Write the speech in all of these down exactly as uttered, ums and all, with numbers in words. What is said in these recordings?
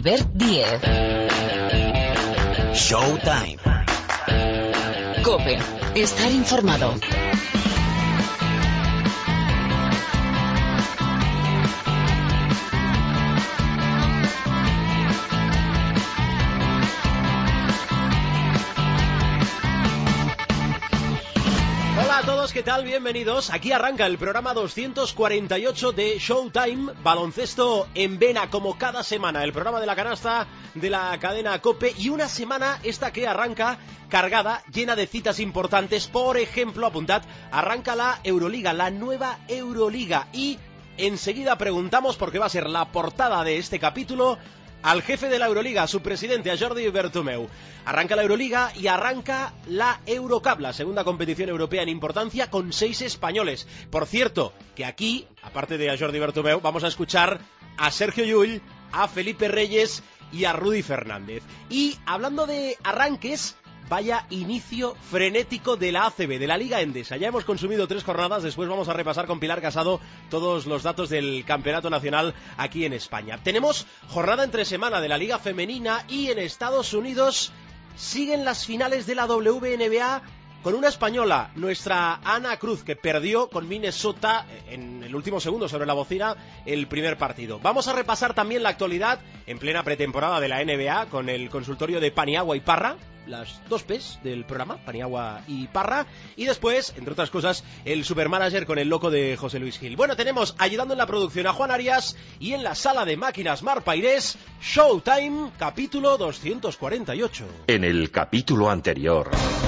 Albert Díez. Showtime. COPE. Estar informado. ¿Qué tal? Bienvenidos. Aquí arranca el programa doscientos cuarenta y ocho de Showtime, baloncesto en vena como cada semana, el programa de la canasta de la cadena COPE, y una semana esta que arranca cargada, llena de citas importantes. Por ejemplo, apuntad, arranca la Euroliga, la nueva Euroliga, y enseguida preguntamos, porque va a ser la portada de este capítulo, al jefe de la Euroliga, a su presidente, a Jordi Bertomeu. Arranca la Euroliga y arranca la Eurocup, la segunda competición europea en importancia, con seis españoles. Por cierto, que aquí, aparte de a Jordi Bertomeu, vamos a escuchar a Sergio Llull, a Felipe Reyes y a Rudy Fernández. Y hablando de arranques, vaya inicio frenético de la A C B, de la Liga Endesa. Ya hemos consumido tres jornadas, después vamos a repasar con Pilar Casado todos los datos del campeonato nacional aquí en España. Tenemos jornada entre semana de la Liga Femenina y en Estados Unidos siguen las finales de la W N B A con una española, nuestra Ana Cruz, que perdió con Minnesota en el último segundo sobre la bocina el primer partido. Vamos a repasar también la actualidad en plena pretemporada de la N B A con el consultorio de Paniagua y Parra, las dos P's del programa, Paniagua y Parra, y después, entre otras cosas, el Supermanager con el loco de José Luis Gil. Bueno, tenemos ayudando en la producción a Juan Arias y en la sala de máquinas Mar Pairés, Showtime, capítulo doscientos cuarenta y ocho. En el capítulo anterior...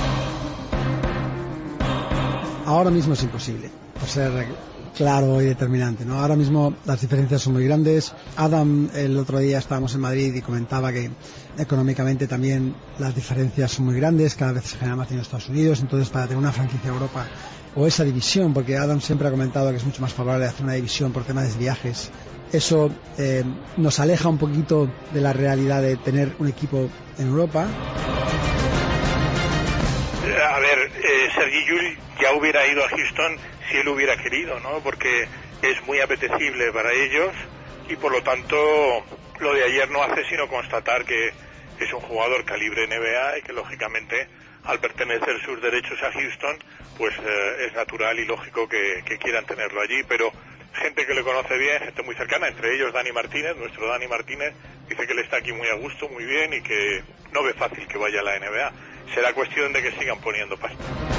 Ahora mismo es imposible, por ser claro y determinante, ¿no? Ahora mismo las diferencias son muy grandes. Adam, el otro día estábamos en Madrid y comentaba que económicamente también las diferencias son muy grandes, cada vez se genera más dinero en Estados Unidos, entonces para tener una franquicia de Europa o esa división, porque Adam siempre ha comentado que es mucho más favorable hacer una división por temas de viajes, eso eh, nos aleja un poquito de la realidad de tener un equipo en Europa. A ver, eh, Sergi Llull ya hubiera ido a Houston si él hubiera querido, ¿no? Porque es muy apetecible para ellos y por lo tanto lo de ayer no hace sino constatar que es un jugador calibre N B A y que lógicamente al pertenecer sus derechos a Houston pues eh, es natural y lógico que, que quieran tenerlo allí, pero gente que le conoce bien, gente muy cercana, entre ellos Dani Martínez, nuestro Dani Martínez, dice que él está aquí muy a gusto, muy bien y que no ve fácil que vaya a la N B A. Será cuestión de que sigan poniendo pasta.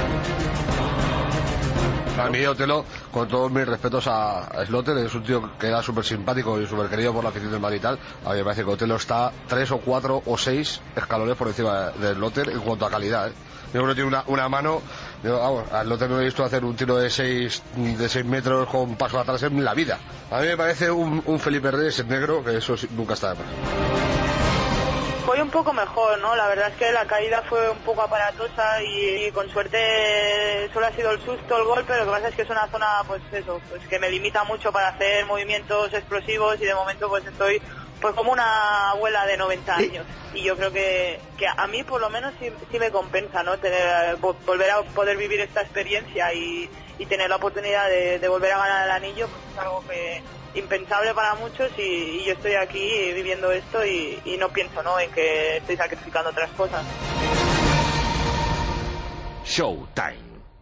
A mí Otelo, con todos mis respetos a Sloter, es un tío que era súper simpático y súper querido por la afición del Madrid y tal. A mí me parece que Otelo está tres o cuatro o seis escalones por encima de Sloter en cuanto a calidad, ¿eh? Yo creo que tiene una, una mano, yo, vamos, a Sloter no he visto hacer un tiro de seis de seis metros con paso atrás en la vida. A mí me parece un, un Felipe Reyes en negro, que eso nunca está de más. Fue un poco mejor, ¿no? La verdad es que la caída fue un poco aparatosa y, y con suerte solo ha sido el susto, el golpe. Lo que pasa es que es una zona, pues eso, pues que me limita mucho para hacer movimientos explosivos y de momento pues estoy pues como una abuela de noventa años. Y yo creo que, que a mí por lo menos sí, sí me compensa, ¿no? Tener, volver a poder vivir esta experiencia y, y tener la oportunidad de, de volver a ganar el anillo, pues es algo que impensable para muchos y, y yo estoy aquí viviendo esto y, y no pienso, ¿no?, en que estoy sacrificando otras cosas. Showtime.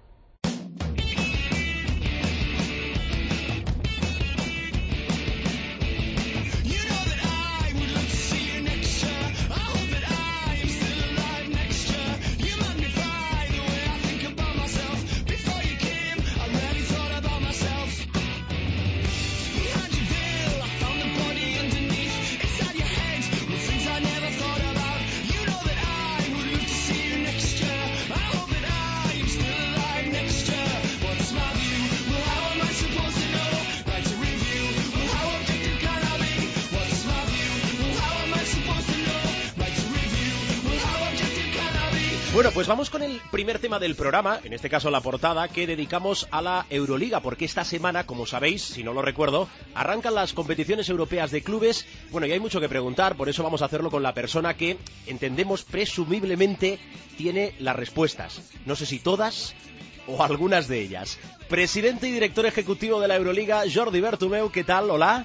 Bueno, pues vamos con el primer tema del programa, en este caso la portada, que dedicamos a la Euroliga, porque esta semana, como sabéis, si no lo recuerdo, arrancan las competiciones europeas de clubes. Bueno, y hay mucho que preguntar, por eso vamos a hacerlo con la persona que, entendemos, presumiblemente tiene las respuestas. No sé si todas o algunas de ellas. Presidente y director ejecutivo de la Euroliga, Jordi Bertomeu, ¿qué tal? Hola.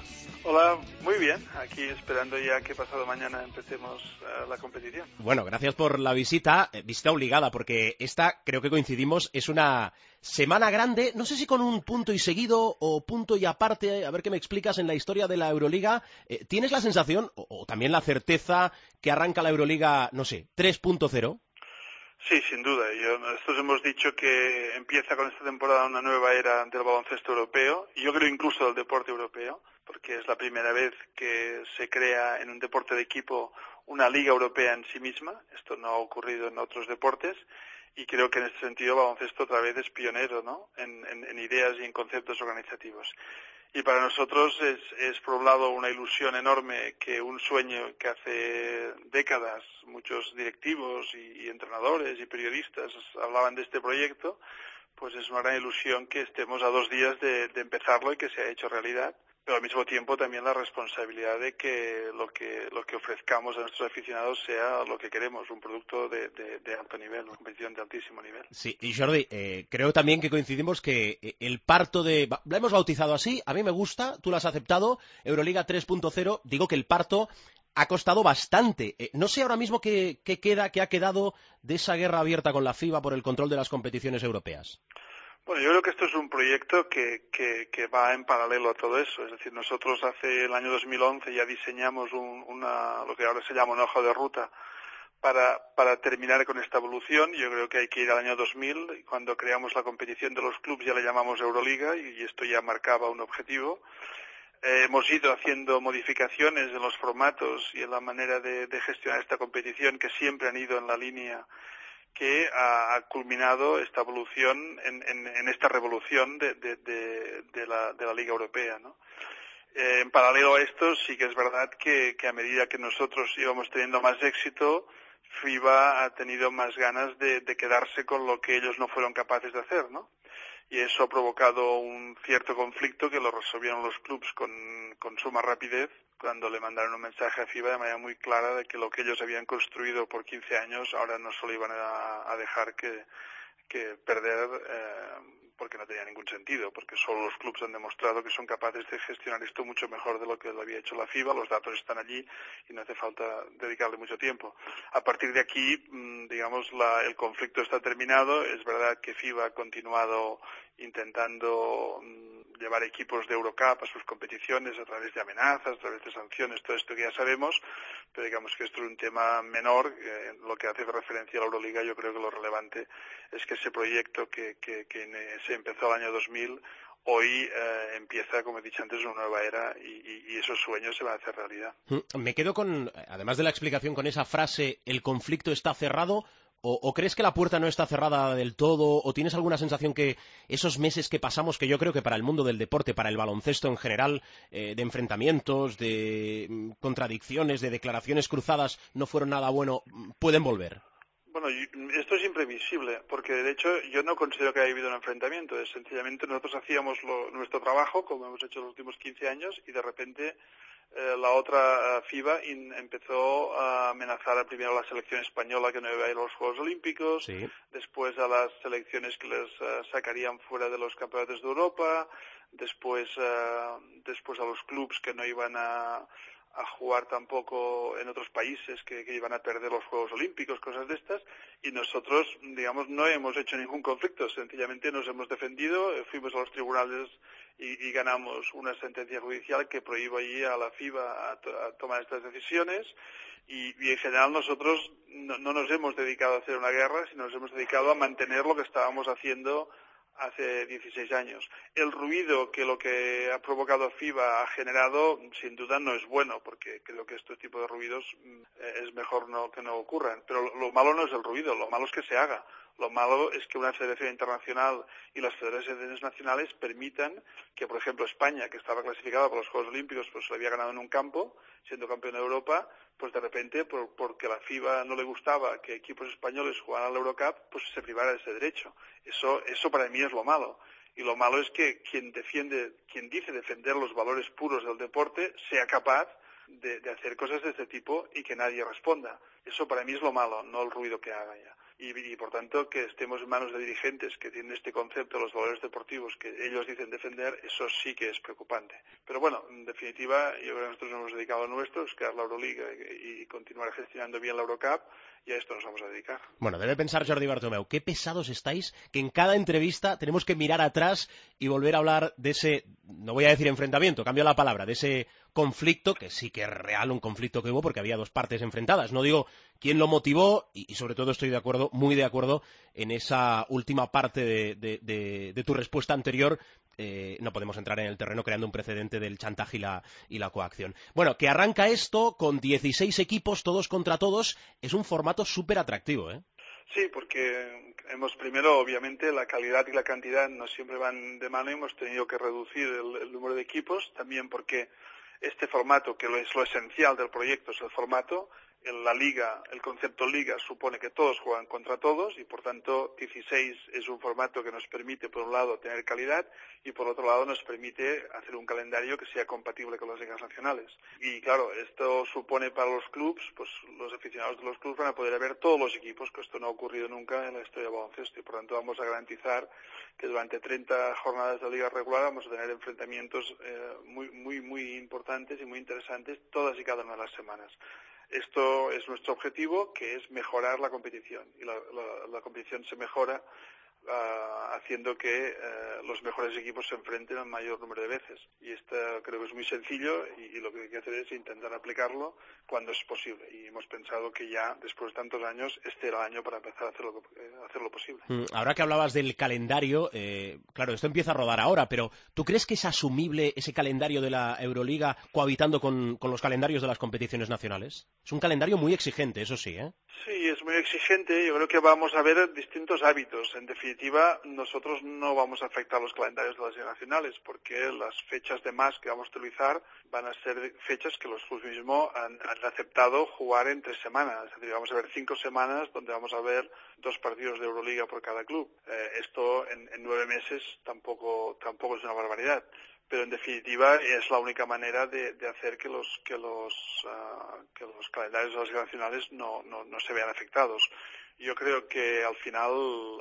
Hola, muy bien. Aquí esperando ya que pasado mañana empecemos uh, la competición. Bueno, gracias por la visita, eh, visita obligada, porque esta, creo que coincidimos, es una semana grande, no sé si con un punto y seguido o punto y aparte, a ver qué me explicas en la historia de la Euroliga. Eh, ¿Tienes la sensación, o, o también la certeza, que arranca la Euroliga, no sé, tres punto cero? Sí, sin duda. Yo, nosotros hemos dicho que empieza con esta temporada una nueva era del baloncesto europeo, y yo creo incluso del deporte europeo, porque es la primera vez que se crea en un deporte de equipo una liga europea en sí misma. Esto no ha ocurrido en otros deportes, y creo que en este sentido el baloncesto otra vez es pionero, ¿no?, en, en, en ideas y en conceptos organizativos. Y para nosotros es, es por un lado una ilusión enorme que un sueño que hace décadas muchos directivos y, y entrenadores y periodistas hablaban de este proyecto, pues es una gran ilusión que estemos a dos días de, de empezarlo y que se ha hecho realidad. Pero al mismo tiempo también la responsabilidad de que lo que lo que ofrezcamos a nuestros aficionados sea lo que queremos, un producto de, de, de alto nivel, una competición de altísimo nivel. Sí, y Jordi, eh, creo también que coincidimos que el parto de... La hemos bautizado así, a mí me gusta, tú lo has aceptado, Euroliga tres punto cero, digo que el parto ha costado bastante. Eh, no sé ahora mismo qué, qué queda, qué ha quedado de esa guerra abierta con la FIBA por el control de las competiciones europeas. Bueno, yo creo que esto es un proyecto que, que, que va en paralelo a todo eso. Es decir, nosotros hace el año dos mil once ya diseñamos un, una, lo que ahora se llama una hoja de ruta para, para terminar con esta evolución. Yo creo que hay que ir al año dos mil, y cuando creamos la competición de los clubes ya le llamamos Euroliga, y esto ya marcaba un objetivo. Eh, hemos ido haciendo modificaciones en los formatos y en la manera de, de gestionar esta competición, que siempre han ido en la línea que ha, ha culminado esta evolución en, en, en esta revolución de, de, de, de, la, de la Liga Europea, ¿no? Eh, en paralelo a esto, sí que es verdad que, que a medida que nosotros íbamos teniendo más éxito, FIBA ha tenido más ganas de, de quedarse con lo que ellos no fueron capaces de hacer, ¿no? Y eso ha provocado un cierto conflicto que lo resolvieron los clubes con, con suma rapidez, cuando le mandaron un mensaje a FIBA de manera muy clara de que lo que ellos habían construido por quince años ahora no se lo iban a, a dejar que, que perder, eh, porque no tenía ningún sentido, porque solo los clubes han demostrado que son capaces de gestionar esto mucho mejor de lo que lo había hecho la FIBA. Los datos están allí y no hace falta dedicarle mucho tiempo. A partir de aquí, digamos, la, el conflicto está terminado. Es verdad que FIBA ha continuado intentando llevar equipos de Eurocup a sus competiciones a través de amenazas, a través de sanciones, todo esto que ya sabemos, pero digamos que esto es un tema menor. Eh, lo que hace referencia a la Euroliga, yo creo que lo relevante es que ese proyecto que, que, que se empezó el año dos mil, hoy eh, empieza, como he dicho antes, una nueva era, y, y, y esos sueños se van a hacer realidad. Me quedo con, además de la explicación, con esa frase, ¿el conflicto está cerrado? ¿O, ¿O crees que la puerta no está cerrada del todo? ¿O tienes alguna sensación que esos meses que pasamos, que yo creo que para el mundo del deporte, para el baloncesto en general, eh, de enfrentamientos, de mm, contradicciones, de declaraciones cruzadas, no fueron nada bueno, pueden volver? Bueno, esto es imprevisible, porque de hecho yo no considero que haya habido un enfrentamiento. Es sencillamente nosotros hacíamos lo, nuestro trabajo, como hemos hecho los últimos quince años, y de repente eh, la otra FIBA in, empezó a amenazar primero a la selección española que no iba a ir a los Juegos Olímpicos, sí. Después a las selecciones que les uh, sacarían fuera de los campeonatos de Europa, después, uh, después a los clubes que no iban a... a jugar tampoco en otros países que, que iban a perder los Juegos Olímpicos, cosas de estas, y nosotros, digamos, no hemos hecho ningún conflicto, sencillamente nos hemos defendido, fuimos a los tribunales y, y ganamos una sentencia judicial que prohíbe allí a la FIBA a, to, a tomar estas decisiones, y, y en general nosotros no, no nos hemos dedicado a hacer una guerra, sino nos hemos dedicado a mantener lo que estábamos haciendo hace dieciséis años. El ruido que lo que ha provocado FIBA ha generado, sin duda no es bueno, porque creo que este tipo de ruidos eh, es mejor no que no ocurran. Pero lo, lo malo no es el ruido, lo malo es que se haga. Lo malo es que una federación internacional y las federaciones nacionales permitan que, por ejemplo, España, que estaba clasificada para los Juegos Olímpicos, pues se lo había ganado en un campo, siendo campeón de Europa, pues de repente, por, porque a la FIBA no le gustaba que equipos españoles jugaran al Eurocup, pues se privara de ese derecho. Eso, eso para mí es lo malo. Y lo malo es que quien defiende, quien dice defender los valores puros del deporte, sea capaz de, de hacer cosas de este tipo y que nadie responda. Eso para mí es lo malo, no el ruido que haga ya. Y, y por tanto que estemos en manos de dirigentes que tienen este concepto de los valores deportivos que ellos dicen defender, eso sí que es preocupante. Pero bueno, en definitiva, yo creo que nosotros nos hemos dedicado a nuestro, es crear la Euroliga y, y continuar gestionando bien la Eurocup, y a esto nos vamos a dedicar. Bueno, debe pensar Jordi Bartomeu, qué pesados estáis, que en cada entrevista tenemos que mirar atrás y volver a hablar de ese, no voy a decir enfrentamiento, cambio la palabra, de ese conflicto, que sí que es real un conflicto que hubo porque había dos partes enfrentadas. No digo quién lo motivó y, y sobre todo estoy de acuerdo, muy de acuerdo en esa última parte de, de, de, de tu respuesta anterior. Eh, no podemos entrar en el terreno creando un precedente del chantaje y la, y la coacción. Bueno, que arranca esto con dieciséis equipos, todos contra todos, es un formato súper atractivo, ¿eh? Sí, porque hemos primero, obviamente, la calidad y la cantidad no siempre van de mano y hemos tenido que reducir el, el número de equipos, también porque este formato, que es lo esencial del proyecto, es el formato. En la liga, el concepto liga supone que todos juegan contra todos y por tanto dieciséis es un formato que nos permite por un lado tener calidad y por otro lado nos permite hacer un calendario que sea compatible con las ligas nacionales. Y claro, esto supone para los clubes, pues los aficionados de los clubes van a poder ver todos los equipos, que esto no ha ocurrido nunca en la historia del baloncesto y por tanto vamos a garantizar que durante treinta jornadas de liga regular vamos a tener enfrentamientos eh, muy, muy, muy importantes y muy interesantes todas y cada una de las semanas. Esto es nuestro objetivo, que es mejorar la competición. Y la, la, la competición se mejora uh, haciendo que uh, los mejores equipos se enfrenten al mayor número de veces. Y esto creo que es muy sencillo y, y lo que hay que hacer es intentar aplicarlo cuando es posible. Y hemos pensado que ya, después de tantos años, este era el año para empezar a hacerlo, eh, hacerlo posible. Ahora que hablabas del calendario, eh, claro, esto empieza a rodar ahora, pero ¿tú crees que es asumible ese calendario de la Euroliga cohabitando con, con los calendarios de las competiciones nacionales? Es un calendario muy exigente, eso sí, ¿eh? Sí, es muy exigente. Yo creo que vamos a ver distintos hábitos. En definitiva, nosotros no vamos a afectar los calendarios de las ligas nacionales porque las fechas de más que vamos a utilizar van a ser fechas que los clubes mismos han, han aceptado jugar en tres semanas. Es decir, vamos a ver cinco semanas donde vamos a ver dos partidos de Euroliga por cada club. Eh, esto en, en nueve meses tampoco, tampoco es una barbaridad. Pero en definitiva es la única manera de, de hacer que los que los uh, que los calendarios de las ligas nacionales no, no no se vean afectados. Yo creo que al final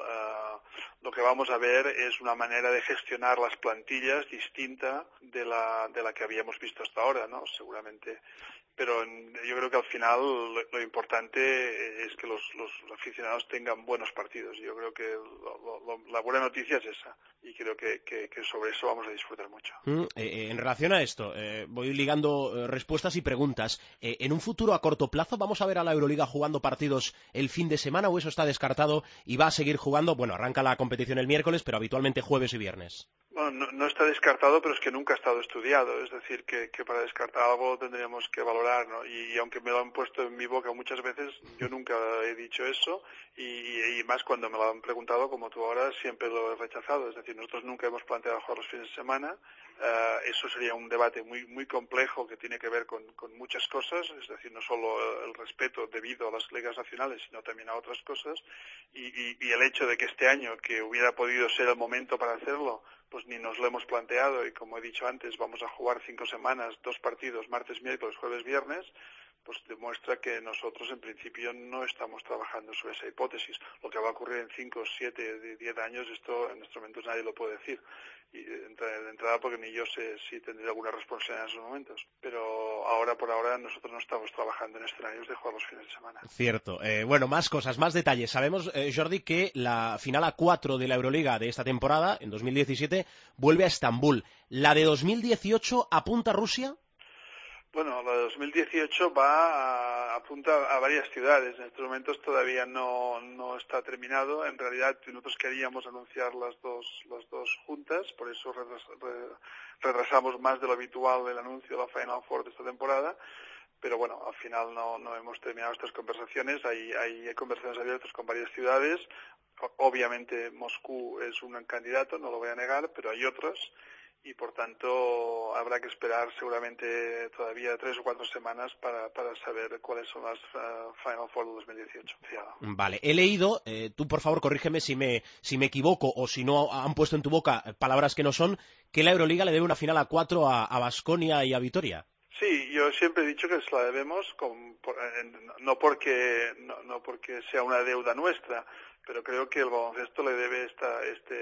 uh, lo que vamos a ver es una manera de gestionar las plantillas distinta de la de la que habíamos visto hasta ahora, ¿no? Seguramente. Pero en, yo creo que al final lo, lo importante es que los, los aficionados tengan buenos partidos. Yo creo que lo, lo, la buena noticia es esa y creo que, que, que sobre eso vamos a disfrutar mucho. Mm, eh, en relación a esto, eh, voy ligando eh, respuestas y preguntas. Eh, ¿En un futuro a corto plazo vamos a ver a la Euroliga jugando partidos el fin de semana o eso está descartado y va a seguir jugando? Bueno, arranca la competición el miércoles, pero habitualmente jueves y viernes. Bueno, no, no está descartado, pero es que nunca ha estado estudiado. Es decir, que, que para descartar algo tendríamos que valorar, ¿no? Y, y aunque me lo han puesto en mi boca muchas veces, yo nunca he dicho eso. Y, y más cuando me lo han preguntado, como tú ahora, siempre lo he rechazado. Es decir, nosotros nunca hemos planteado jugar los fines de semana. Uh, eso sería un debate muy muy complejo que tiene que ver con, con muchas cosas. Es decir, no solo el respeto debido a las ligas nacionales, sino también a otras cosas. Y, y, y el hecho de que este año, que hubiera podido ser el momento para hacerlo, pues ni nos lo hemos planteado y como he dicho antes vamos a jugar cinco semanas, dos partidos, martes, miércoles, jueves, viernes, pues demuestra que nosotros en principio no estamos trabajando sobre esa hipótesis. Lo que va a ocurrir en cinco, siete, diez años, esto en estos momentos nadie lo puede decir. Y de entrada porque ni yo sé si tendré alguna responsabilidad en esos momentos. Pero ahora por ahora nosotros no estamos trabajando en escenarios de jugar los fines de semana. Cierto. Eh, bueno, más cosas, más detalles. Sabemos, eh, Jordi, que la final a cuatro de la Euroliga de esta temporada, en dos mil diecisiete, vuelve a Estambul. ¿La de dos mil dieciocho apunta a Rusia? Bueno, la de dos mil dieciocho va a, apunta a varias ciudades. En estos momentos todavía no, no está terminado. En realidad nosotros queríamos anunciar las dos, las dos juntas, por eso retrasamos más de lo habitual el anuncio de la Final Four de esta temporada. Pero bueno, al final no, no hemos terminado estas conversaciones. Hay, hay conversaciones abiertas con varias ciudades. Obviamente Moscú es un candidato, no lo voy a negar, pero hay otros. Y por tanto habrá que esperar seguramente todavía tres o cuatro semanas para, para saber cuáles son las uh, Final Four de dos mil dieciocho. Vale, he leído, eh, tú por favor corrígeme si me, si me equivoco o si no han puesto en tu boca palabras que no son, que la Euroliga le debe una final a cuatro a Baskonia y a Vitoria. Sí, yo siempre he dicho que se la debemos, con, por, no porque no, no porque sea una deuda nuestra, pero creo que el baloncesto le debe esta,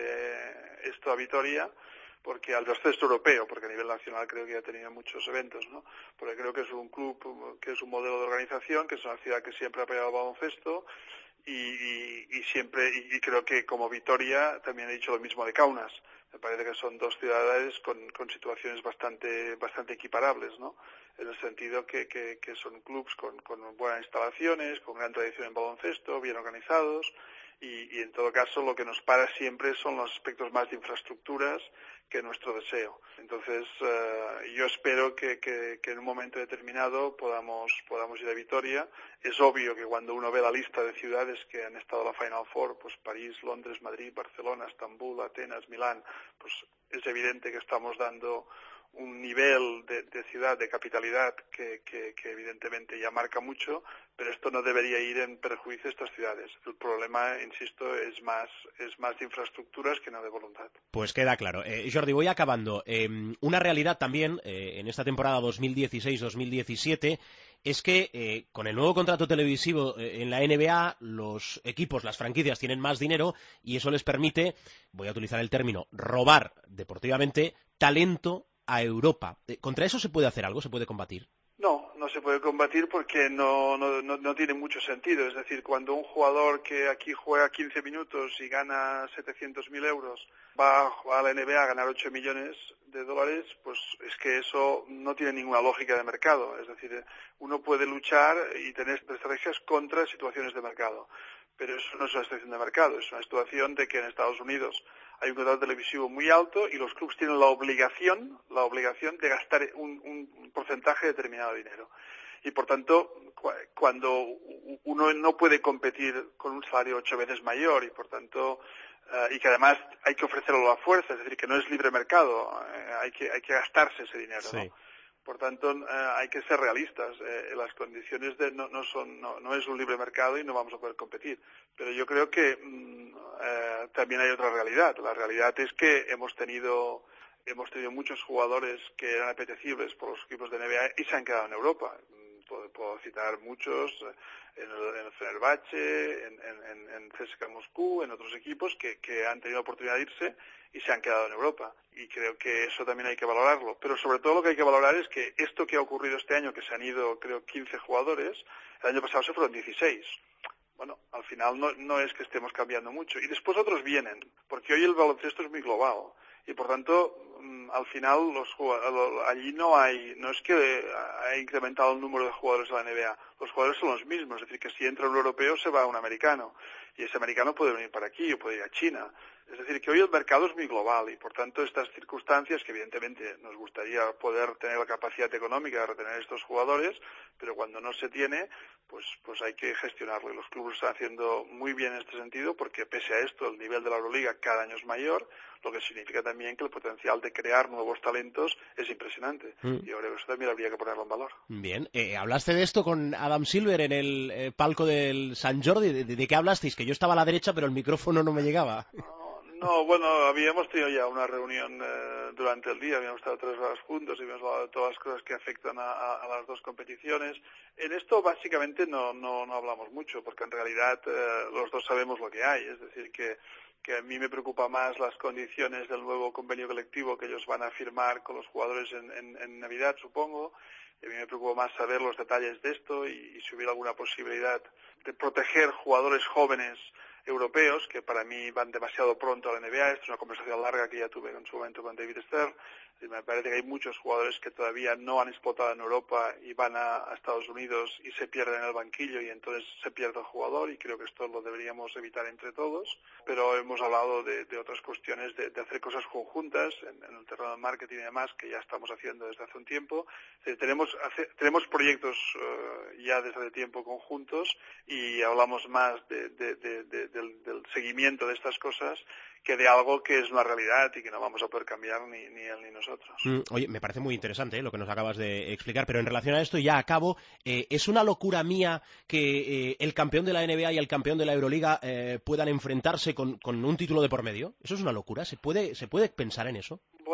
este, esto a Vitoria, porque al baloncesto europeo, porque a nivel nacional creo que ya ha tenido muchos eventos, ¿no? Porque creo que es un club, que es un modelo de organización, que es una ciudad que siempre ha apoyado el baloncesto, y, y, y siempre, y, y creo que como Vitoria también he dicho lo mismo de Kaunas. Me parece que son dos ciudades con, con situaciones bastante bastante equiparables, ¿no? En el sentido que, que, que son clubs con, con buenas instalaciones, con gran tradición en baloncesto, bien organizados, y, y en todo caso lo que nos para siempre son los aspectos más de infraestructuras que nuestro deseo. Entonces, uh, yo espero que, que, que en un momento determinado podamos podamos ir a Vitoria. Es obvio que cuando uno ve la lista de ciudades que han estado en la Final Four, pues París, Londres, Madrid, Barcelona, Estambul, Atenas, Milán, pues es evidente que estamos dando un nivel de, de ciudad, de capitalidad, que, que, que evidentemente ya marca mucho, pero esto no debería ir en perjuicio de estas ciudades. El problema, insisto, es más es más de infraestructuras que no de voluntad. Pues queda claro. Eh, Jordi, voy acabando. Eh, una realidad también, eh, en esta temporada dos mil dieciséis dos mil diecisiete, es que eh, con el nuevo contrato televisivo eh, en la N B A, los equipos, las franquicias tienen más dinero y eso les permite, voy a utilizar el término, robar deportivamente talento a Europa. ¿Contra eso se puede hacer algo? ¿Se puede combatir? No, no se puede combatir porque no, no, no, no tiene mucho sentido. Es decir, cuando un jugador que aquí juega quince minutos y gana setecientos mil euros va a la N B A a ganar ocho millones de dólares, pues es que eso no tiene ninguna lógica de mercado. Es decir, uno puede luchar y tener estrategias contra situaciones de mercado. Pero eso no es una situación de mercado, es una situación de que en Estados Unidos hay un contrato televisivo muy alto y los clubes tienen la obligación, la obligación de gastar un, un porcentaje determinado de dinero. Y por tanto, cuando uno no puede competir con un salario ocho veces mayor y por tanto, uh, y que además hay que ofrecerlo a la fuerza, es decir, que no es libre mercado, eh, hay que hay que gastarse ese dinero, sí. ¿no? Por tanto, eh, hay que ser realistas. Eh, las condiciones de, no, no son, no, no es un libre mercado y no vamos a poder competir. Pero yo creo que mm, eh, también hay otra realidad. La realidad es que hemos tenido, hemos tenido muchos jugadores que eran apetecibles por los equipos de N B A y se han quedado en Europa. Puedo, puedo citar muchos en el, en el Fenerbahce, en, en, en C S K A Moscú, en otros equipos que, que han tenido la oportunidad de irse y se han quedado en Europa. Y creo que eso también hay que valorarlo. Pero sobre todo lo que hay que valorar es que esto que ha ocurrido este año, que se han ido creo quince jugadores, el año pasado se fueron dieciséis. Bueno, al final no, no es que estemos cambiando mucho. Y después otros vienen, porque hoy el baloncesto es muy global. Y por tanto, al final los allí no hay, no es que ha incrementado el número de jugadores de la N B A, los jugadores son los mismos, es decir, que si entra un europeo se va un americano, y ese americano puede venir para aquí o puede ir a China. Es decir, que hoy el mercado es muy global y por tanto estas circunstancias, que evidentemente nos gustaría poder tener la capacidad económica de retener estos jugadores, pero cuando no se tiene, pues pues hay que gestionarlo. Y los clubes están haciendo muy bien en este sentido porque pese a esto el nivel de la Euroliga cada año es mayor, lo que significa también que el potencial de crear nuevos talentos es impresionante. Mm. Y yo creo que eso también habría que ponerlo en valor. Bien, eh, hablaste de esto con Adam Silver en el eh, palco del Sant Jordi. ¿De, de, de qué hablasteis? Que yo estaba a la derecha pero el micrófono no me llegaba. No, bueno, habíamos tenido ya una reunión eh, durante el día, habíamos estado tres horas juntos y habíamos hablado de todas las cosas que afectan a, a, a las dos competiciones. En esto básicamente no, no, no hablamos mucho, porque en realidad eh, los dos sabemos lo que hay, es decir, que, que a mí me preocupa más las condiciones del nuevo convenio colectivo que ellos van a firmar con los jugadores en, en, en Navidad, supongo. Y a mí me preocupa más saber los detalles de esto y, y si hubiera alguna posibilidad de proteger jugadores jóvenes europeos, que para mí van demasiado pronto a la N B A. Esto es una conversación larga que ya tuve en su momento con David Stern. Y me parece que hay muchos jugadores que todavía no han explotado en Europa y van a, a Estados Unidos y se pierden en el banquillo y entonces se pierde el jugador, y creo que esto lo deberíamos evitar entre todos. Pero hemos hablado de, de otras cuestiones, de, de hacer cosas conjuntas en, en el terreno del marketing y demás, que ya estamos haciendo desde hace un tiempo. Eh, tenemos, hace, tenemos proyectos uh, ya desde hace tiempo conjuntos y hablamos más de, de, de, de, del, del seguimiento de estas cosas que de algo que es una realidad y que no vamos a poder cambiar ni, ni él ni nosotros. Mm, oye, me parece muy interesante, ¿eh?, lo que nos acabas de explicar, pero en relación a esto, ya acabo, eh, ¿es una locura mía que eh, el campeón de la N B A y el campeón de la Euroliga eh, puedan enfrentarse con, con un título de por medio? ¿Eso es una locura? ¿Se puede, se puede pensar en eso? Bueno, sí,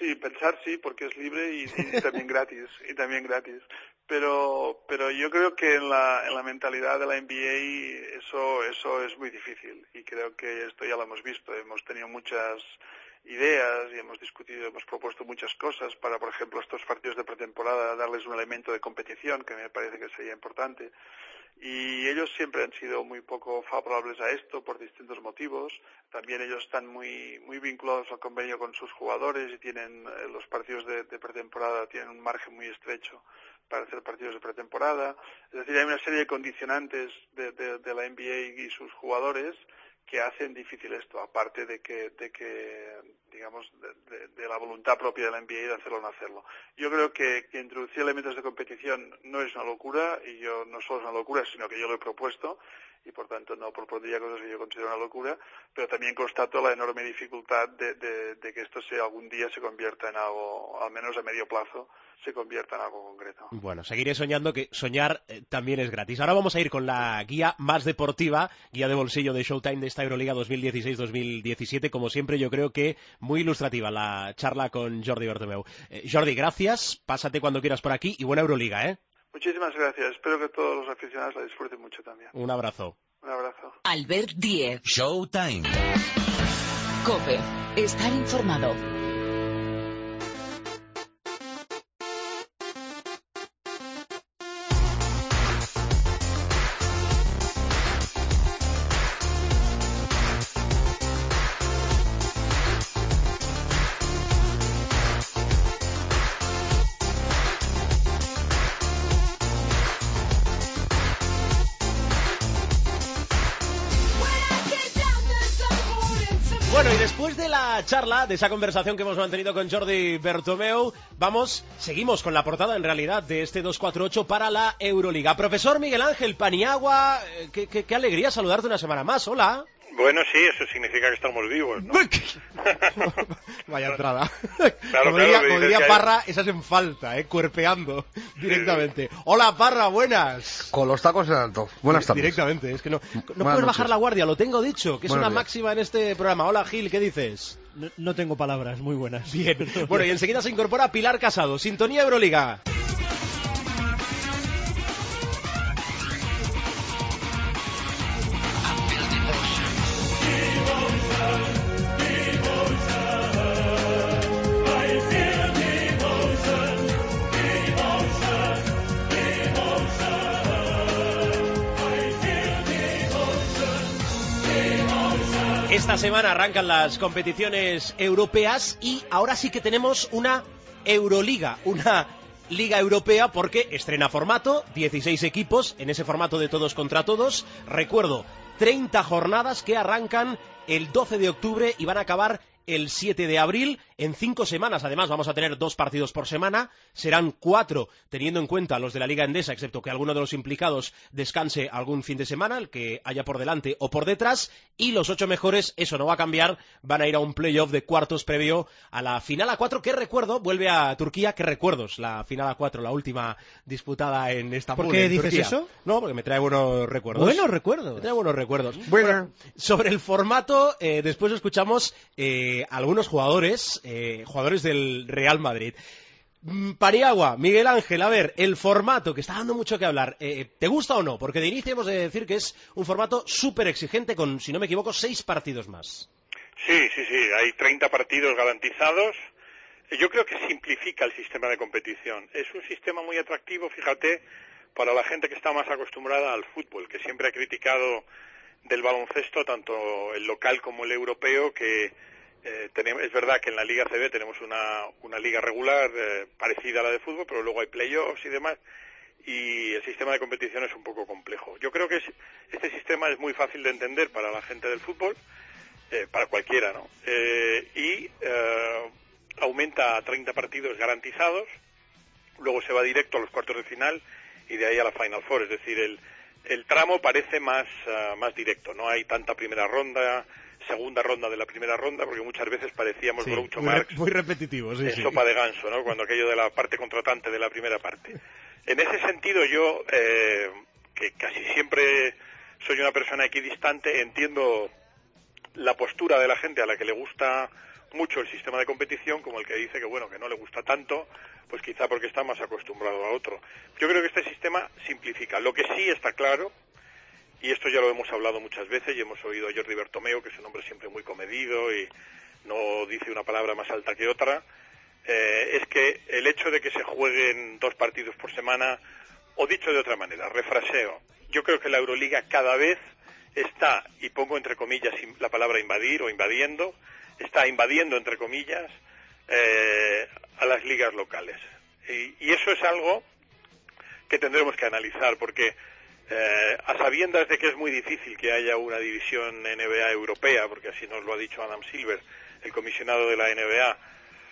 Sí, pensar sí, porque es libre y, y también gratis, y también gratis. Pero, pero yo creo que en la, en la mentalidad de la N B A eso, eso es muy difícil. Y creo que esto ya lo hemos visto. Hemos tenido muchas ideas y hemos discutido, hemos propuesto muchas cosas para, por ejemplo, estos partidos de pretemporada, darles un elemento de competición que me parece que sería importante. Y ellos siempre han sido muy poco favorables a esto por distintos motivos. También ellos están muy muy vinculados al convenio con sus jugadores y tienen eh, los partidos de, de pretemporada tienen un margen muy estrecho para hacer partidos de pretemporada. Es decir, hay una serie de condicionantes de, de, de la N B A y sus jugadores que hacen difícil esto, aparte de que, de que digamos, de, de, de la voluntad propia de la N B A de hacerlo o no hacerlo. Yo creo que, que introducir elementos de competición no es una locura, y yo no solo es una locura, sino que yo lo he propuesto, y por tanto no propondría cosas que yo considero una locura, pero también constato la enorme dificultad de, de, de que esto se, algún día se convierta en algo, al menos a medio plazo, se convierta en algo concreto. Bueno, seguiré soñando, que soñar eh, también es gratis. Ahora vamos a ir con la guía más deportiva, guía de bolsillo de Showtime de esta Euroliga dos mil dieciséis dos mil diecisiete. Como siempre, yo creo que muy ilustrativa la charla con Jordi Bertomeu. Eh, Jordi, gracias, pásate cuando quieras por aquí y buena Euroliga, ¿eh? Muchísimas gracias, espero que todos los aficionados la disfruten mucho también. Un abrazo. Un abrazo. Albert Diez. Showtime. COPE. Estar informado. Bueno, y después de la charla, de esa conversación que hemos mantenido con Jordi Bertomeu, vamos, seguimos con la portada en realidad de este dos cuatro ocho para la Euroliga. Profesor Miguel Ángel Paniagua, qué, qué, qué alegría saludarte una semana más, hola. Bueno, sí, eso significa que estamos vivos, ¿no? Vaya entrada. Claro, como claro, diría, como diría hay... Parra, esas en falta, ¿eh? Cuerpeando directamente. Sí. Hola, Parra, buenas. Con los tacos en alto. Buenas tardes. Directamente, es que no, no puedes bajar la guardia, lo tengo dicho, que es Buenos una días. Máxima en este programa. Hola, Gil, ¿qué dices? No, no tengo palabras, muy buenas. Bien. Bueno, y enseguida se incorpora Pilar Casado. Sintonía Euroliga. Esta semana arrancan las competiciones europeas y ahora sí que tenemos una Euroliga, una Liga Europea, porque estrena formato, dieciséis equipos en ese formato de todos contra todos. Recuerdo, treinta jornadas que arrancan el doce de octubre y van a acabar el siete de abril. En cinco semanas, además, vamos a tener dos partidos por semana. Serán cuatro, teniendo en cuenta los de la Liga Endesa, excepto que alguno de los implicados descanse algún fin de semana, el que haya por delante o por detrás. Y los ocho mejores, eso no va a cambiar, van a ir a un playoff de cuartos previo a la final a cuatro, que recuerdo, vuelve a Turquía. ¿Qué recuerdos? La final a cuatro, la última disputada en Estambul. ¿Por qué en dices Turquía. eso? No, porque me trae buenos recuerdos. Buenos recuerdos. Me trae buenos recuerdos. Bueno. Bueno, sobre el formato, eh, después escuchamos eh, algunos jugadores, eh, jugadores del Real Madrid. Paniagua, Miguel Ángel, a ver, el formato que está dando mucho que hablar, eh, ¿te gusta o no? Porque de inicio hemos de decir que es un formato súper exigente con, si no me equivoco, seis partidos más. Sí, sí, sí, hay treinta partidos garantizados. Yo creo que simplifica el sistema de competición. Es un sistema muy atractivo, fíjate, para la gente que está más acostumbrada al fútbol, que siempre ha criticado del baloncesto, tanto el local como el europeo, que Eh, tenemos, es verdad que en la Liga C B tenemos una, una liga regular eh, parecida a la de fútbol, pero luego hay playoffs y demás, y el sistema de competición es un poco complejo. Yo creo que es, este sistema es muy fácil de entender para la gente del fútbol, eh, para cualquiera, ¿no? Eh, y eh, aumenta a treinta partidos garantizados, luego se va directo a los cuartos de final y de ahí a la Final Four, es decir, el, el tramo parece más, uh, más directo, no hay tanta primera ronda, segunda ronda de la primera ronda, porque muchas veces parecíamos sí, Groucho muy, Marx, re, muy repetitivo, sí, en sí. sopa de ganso, ¿no? Cuando aquello de la parte contratante de la primera parte. En ese sentido yo, eh, que casi siempre soy una persona equidistante, entiendo la postura de la gente a la que le gusta mucho el sistema de competición como el que dice que bueno, que no le gusta tanto, pues quizá porque está más acostumbrado a otro. Yo creo que este sistema simplifica. Lo que sí está claro, y esto ya lo hemos hablado muchas veces y hemos oído a Jordi Bertomeu, que es un hombre siempre muy comedido y no dice una palabra más alta que otra, eh, es que el hecho de que se jueguen dos partidos por semana, o dicho de otra manera, refraseo, yo creo que la Euroliga cada vez está, y pongo entre comillas la palabra invadir o invadiendo, está invadiendo entre comillas eh, a las ligas locales. Y, y eso es algo que tendremos que analizar, porque eh, a sabiendas de que es muy difícil que haya una división N B A europea, porque así nos lo ha dicho Adam Silver, el comisionado de la N B A,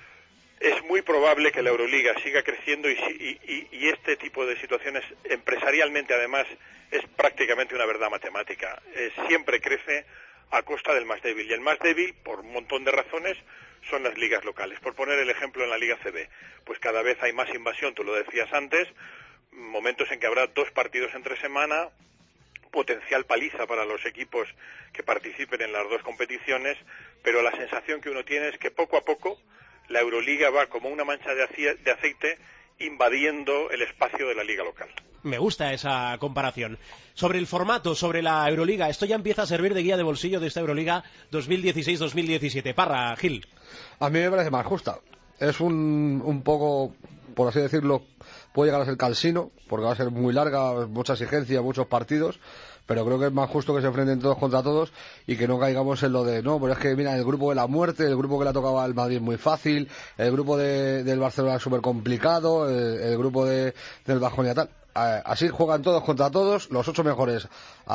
es muy probable que la Euroliga siga creciendo y, y, y este tipo de situaciones, empresarialmente además, es prácticamente una verdad matemática. Eh, siempre crece a costa del más débil. Y el más débil, por un montón de razones, son las ligas locales. Por poner el ejemplo en la Liga C B, pues cada vez hay más invasión, tú lo decías antes, momentos en que habrá dos partidos entre semana, potencial paliza para los equipos que participen en las dos competiciones, pero la sensación que uno tiene es que poco a poco la Euroliga va como una mancha de aceite invadiendo el espacio de la liga local. Me gusta esa comparación. Sobre el formato, sobre la Euroliga, esto ya empieza a servir de guía de bolsillo de esta Euroliga dos mil dieciséis dos mil diecisiete. Parra, Gil. A mí me parece más justa. Es un, un poco, por así decirlo, puede llegar a ser cansino, porque va a ser muy larga, mucha exigencia, muchos partidos, pero creo que es más justo que se enfrenten todos contra todos y que no caigamos en lo de, no, pero es que mira, el grupo de la muerte, el grupo que le ha tocado al Madrid es muy fácil, el grupo de, del Barcelona es súper complicado, el, el grupo de, del Bajonia tal. Así juegan todos contra todos, los ocho mejores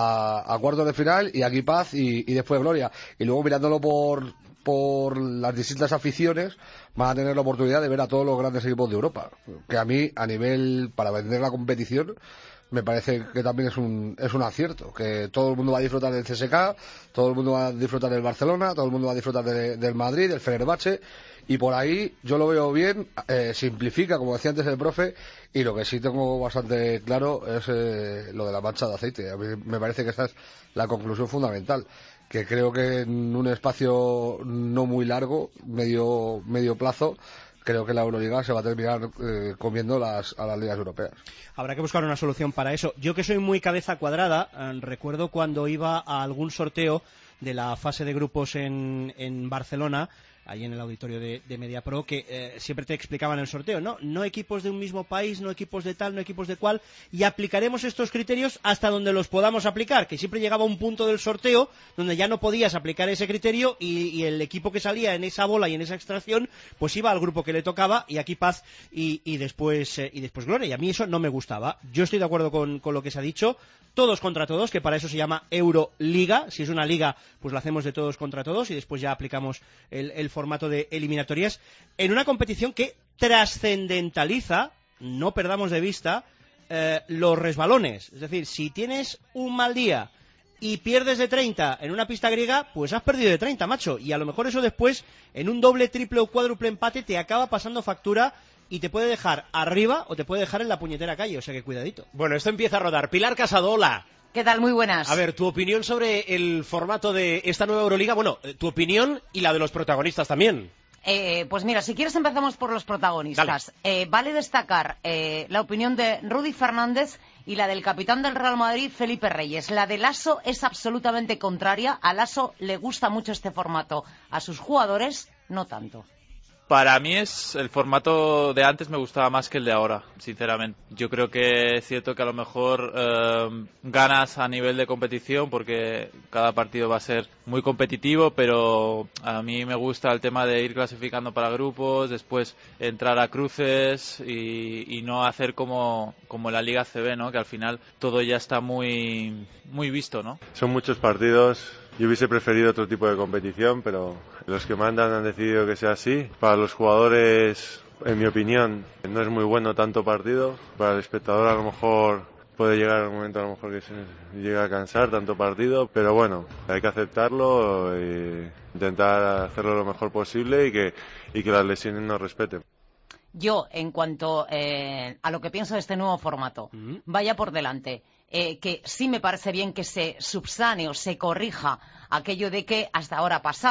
a, a cuartos de final, y aquí paz y, y después gloria. Y luego mirándolo por, por las distintas aficiones, van a tener la oportunidad de ver a todos los grandes equipos de Europa. Que a mí, a nivel, para vender la competición, me parece que también es un, es un acierto. Que todo el mundo va a disfrutar del C S K, todo el mundo va a disfrutar del Barcelona, todo el mundo va a disfrutar de, del Madrid, del Fenerbahce. Y por ahí yo lo veo bien, eh, simplifica, como decía antes el profe, y lo que sí tengo bastante claro es eh, lo de la mancha de aceite. A mí me parece que esta es la conclusión fundamental, que creo que en un espacio no muy largo, medio, medio plazo, creo que la Euroliga se va a terminar eh, comiendo las, a las ligas europeas. Habrá que buscar una solución para eso. Yo, que soy muy cabeza cuadrada, eh, recuerdo cuando iba a algún sorteo de la fase de grupos en, en Barcelona, ahí en el auditorio de, de MediaPro, que eh, siempre te explicaban el sorteo, ¿no? No equipos de un mismo país, no equipos de tal, no equipos de cual, y aplicaremos estos criterios hasta donde los podamos aplicar, que siempre llegaba un punto del sorteo donde ya no podías aplicar ese criterio y, y el equipo que salía en esa bola y en esa extracción, pues iba al grupo que le tocaba, y aquí paz y, y después eh, y después gloria, y a mí eso no me gustaba. Yo estoy de acuerdo con, con lo que se ha dicho, todos contra todos, que para eso se llama Euroliga. Si es una liga, pues la hacemos de todos contra todos y después ya aplicamos el, el formato de eliminatorias en una competición que trascendentaliza, no perdamos de vista, eh, los resbalones. Es decir, si tienes un mal día y pierdes de treinta en una pista griega, pues has perdido de treinta, macho, y a lo mejor eso después en un doble, triple o cuádruple empate te acaba pasando factura y te puede dejar arriba o te puede dejar en la puñetera calle, o sea que cuidadito. Bueno, esto empieza a rodar. Pilar Casado, hola. ¿Qué tal? Muy buenas. A ver, tu opinión sobre el formato de esta nueva Euroliga, bueno, tu opinión y la de los protagonistas también. Eh, pues mira, si quieres empezamos por los protagonistas. Eh, vale destacar eh, la opinión de Rudy Fernández y la del capitán del Real Madrid, Felipe Reyes. La de Lasso es absolutamente contraria. A Lasso le gusta mucho este formato. A sus jugadores, no tanto. Para mí es el formato de antes me gustaba más que el de ahora, sinceramente. Yo creo que es cierto que a lo mejor eh, ganas a nivel de competición porque cada partido va a ser muy competitivo, pero a mí me gusta el tema de ir clasificando para grupos, después entrar a cruces y, y no hacer como, como la Liga C B, ¿no? Que al final todo ya está muy, muy visto, ¿no? Son muchos partidos. Yo hubiese preferido otro tipo de competición, pero los que mandan han decidido que sea así. Para los jugadores, en mi opinión, no es muy bueno tanto partido. Para el espectador a lo mejor puede llegar un momento a lo mejor que se llega a cansar tanto partido, pero bueno, hay que aceptarlo e intentar hacerlo lo mejor posible y que, y que las lesiones nos respeten. Yo, en cuanto eh, a lo que pienso de este nuevo formato, mm. vaya por delante. Eh, que sí me parece bien que se subsane o se corrija aquello de que hasta ahora pasaba,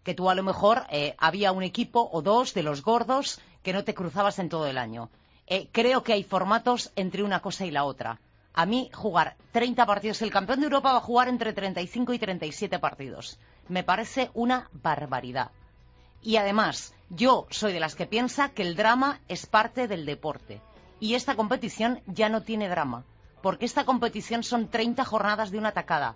que tú a lo mejor eh, había un equipo o dos de los gordos que no te cruzabas en todo el año. Eh, creo que hay formatos entre una cosa y la otra. A mí jugar treinta partidos, el campeón de Europa va a jugar entre treinta y cinco y treinta y siete partidos. Me parece una barbaridad. Y además, yo soy de las que piensa que el drama es parte del deporte. Y esta competición ya no tiene drama, porque esta competición son treinta jornadas de una tacada.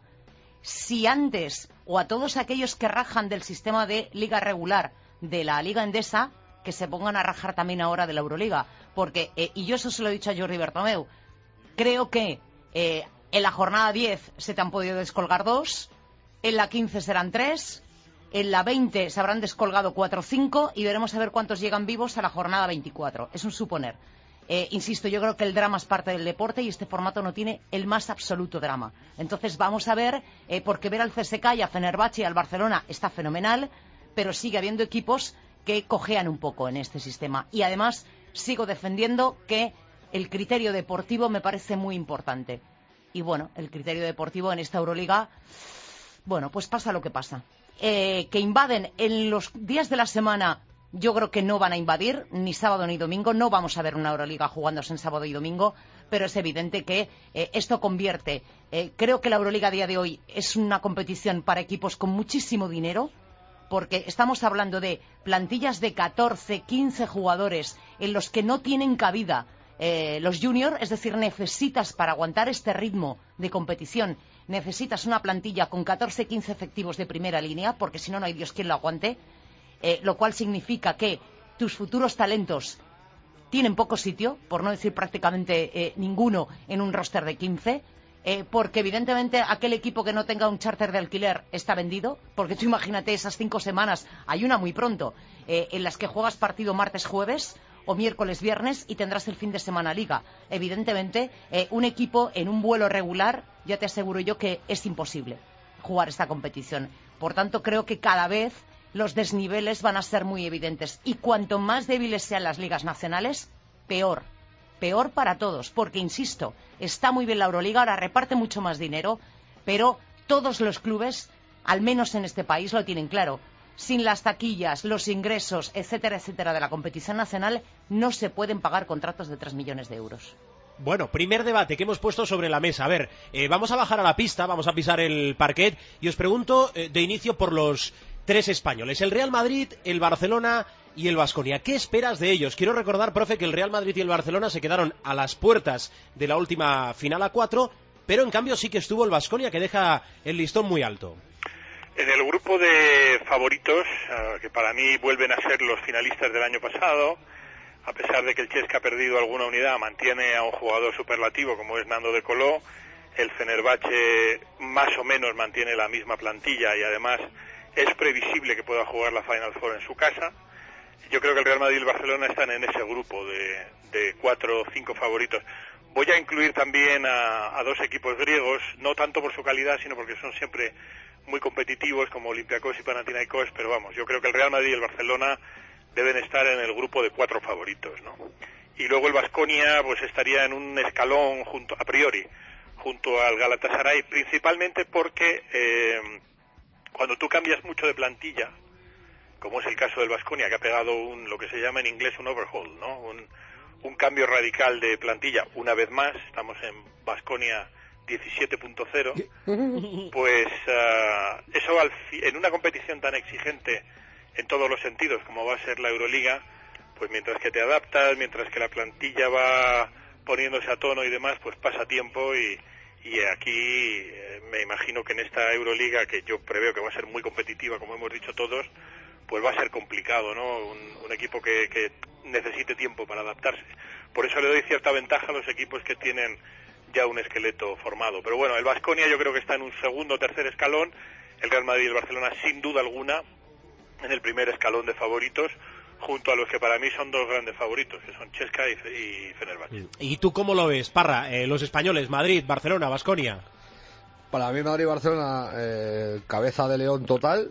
Si antes, o a todos aquellos que rajan del sistema de liga regular de la Liga Endesa, que se pongan a rajar también ahora de la Euroliga, porque, eh, y yo eso se lo he dicho a Jordi Bertomeu, creo que eh, en la jornada diez se te han podido descolgar dos, en la quince serán tres, en la veinte se habrán descolgado cuatro o cinco y veremos a ver cuántos llegan vivos a la jornada veinticuatro. Es un suponer. Eh, insisto, yo creo que el drama es parte del deporte y este formato no tiene el más absoluto drama. Entonces vamos a ver, eh, porque ver al C S K y a Fenerbahce y al Barcelona está fenomenal, pero sigue habiendo equipos que cojean un poco en este sistema. Y además sigo defendiendo que el criterio deportivo me parece muy importante. Y bueno, el criterio deportivo en esta Euroliga, bueno, pues pasa lo que pasa. Eh, que invaden en los días de la semana, yo creo que no van a invadir, ni sábado ni domingo. No vamos a ver una Euroliga jugándose en sábado y domingo, pero es evidente que eh, esto convierte. Eh, creo que la Euroliga a día de hoy es una competición para equipos con muchísimo dinero, porque estamos hablando de plantillas de catorce, quince jugadores en los que no tienen cabida eh, los juniors, es decir, necesitas para aguantar este ritmo de competición, necesitas una plantilla con catorce, quince efectivos de primera línea, porque si no, no hay Dios quien lo aguante, eh, lo cual significa que tus futuros talentos tienen poco sitio, por no decir prácticamente eh, ninguno en un roster de quince, eh, porque evidentemente aquel equipo que no tenga un charter de alquiler está vendido, porque tú imagínate esas cinco semanas, hay una muy pronto, eh, en las que juegas partido martes-jueves o miércoles-viernes y tendrás el fin de semana liga. Evidentemente, eh, un equipo en un vuelo regular, ya te aseguro yo que es imposible jugar esta competición. Por tanto, creo que cada vez los desniveles van a ser muy evidentes. Y cuanto más débiles sean las ligas nacionales, peor. Peor para todos. Porque, insisto, está muy bien la Euroliga, ahora reparte mucho más dinero, pero todos los clubes, al menos en este país, lo tienen claro. Sin las taquillas, los ingresos, etcétera, etcétera, de la competición nacional, no se pueden pagar contratos de tres millones de euros. Bueno, primer debate que hemos puesto sobre la mesa. A ver, eh, vamos a bajar a la pista, vamos a pisar el parquet y os pregunto eh, de inicio por los tres españoles, el Real Madrid, el Barcelona y el Baskonia. ¿Qué esperas de ellos? Quiero recordar, profe, que el Real Madrid y el Barcelona se quedaron a las puertas de la última final a cuatro, pero en cambio sí que estuvo el Baskonia, que deja el listón muy alto. En el grupo de favoritos, uh, que para mí vuelven a ser los finalistas del año pasado, a pesar de que el Chesca ha perdido alguna unidad, mantiene a un jugador superlativo como es Nando de Coló, el Fenerbahce más o menos mantiene la misma plantilla y además es previsible que pueda jugar la Final Four en su casa. Yo creo que el Real Madrid y el Barcelona están en ese grupo de, de cuatro o cinco favoritos. Voy a incluir también a, a dos equipos griegos, no tanto por su calidad, sino porque son siempre muy competitivos, como Olympiacos y Panathinaikos, pero vamos, yo creo que el Real Madrid y el Barcelona deben estar en el grupo de cuatro favoritos, ¿no? Y luego el Baskonia pues estaría en un escalón junto a priori, junto al Galatasaray, principalmente porque eh, cuando tú cambias mucho de plantilla, como es el caso del Baskonia, que ha pegado un, lo que se llama en inglés un overhaul, ¿no? Un, un cambio radical de plantilla, una vez más, estamos en Baskonia diecisiete punto cero, pues uh, eso al fi- en una competición tan exigente en todos los sentidos como va a ser la Euroliga, pues mientras que te adaptas, mientras que la plantilla va poniéndose a tono y demás, pues pasa tiempo y, y aquí eh, me imagino que en esta Euroliga, que yo preveo que va a ser muy competitiva, como hemos dicho todos, pues va a ser complicado, ¿no? Un, un equipo que, que necesite tiempo para adaptarse. Por eso le doy cierta ventaja a los equipos que tienen ya un esqueleto formado. Pero bueno, el Baskonia yo creo que está en un segundo o tercer escalón, el Real Madrid y el Barcelona sin duda alguna en el primer escalón de favoritos, junto a los que para mí son dos grandes favoritos, que son Chesca y, y Fenerbahce. ¿Y tú cómo lo ves, Parra? Eh, los españoles, Madrid, Barcelona, Baskonia. Para mí Madrid y Barcelona, eh, cabeza de león total,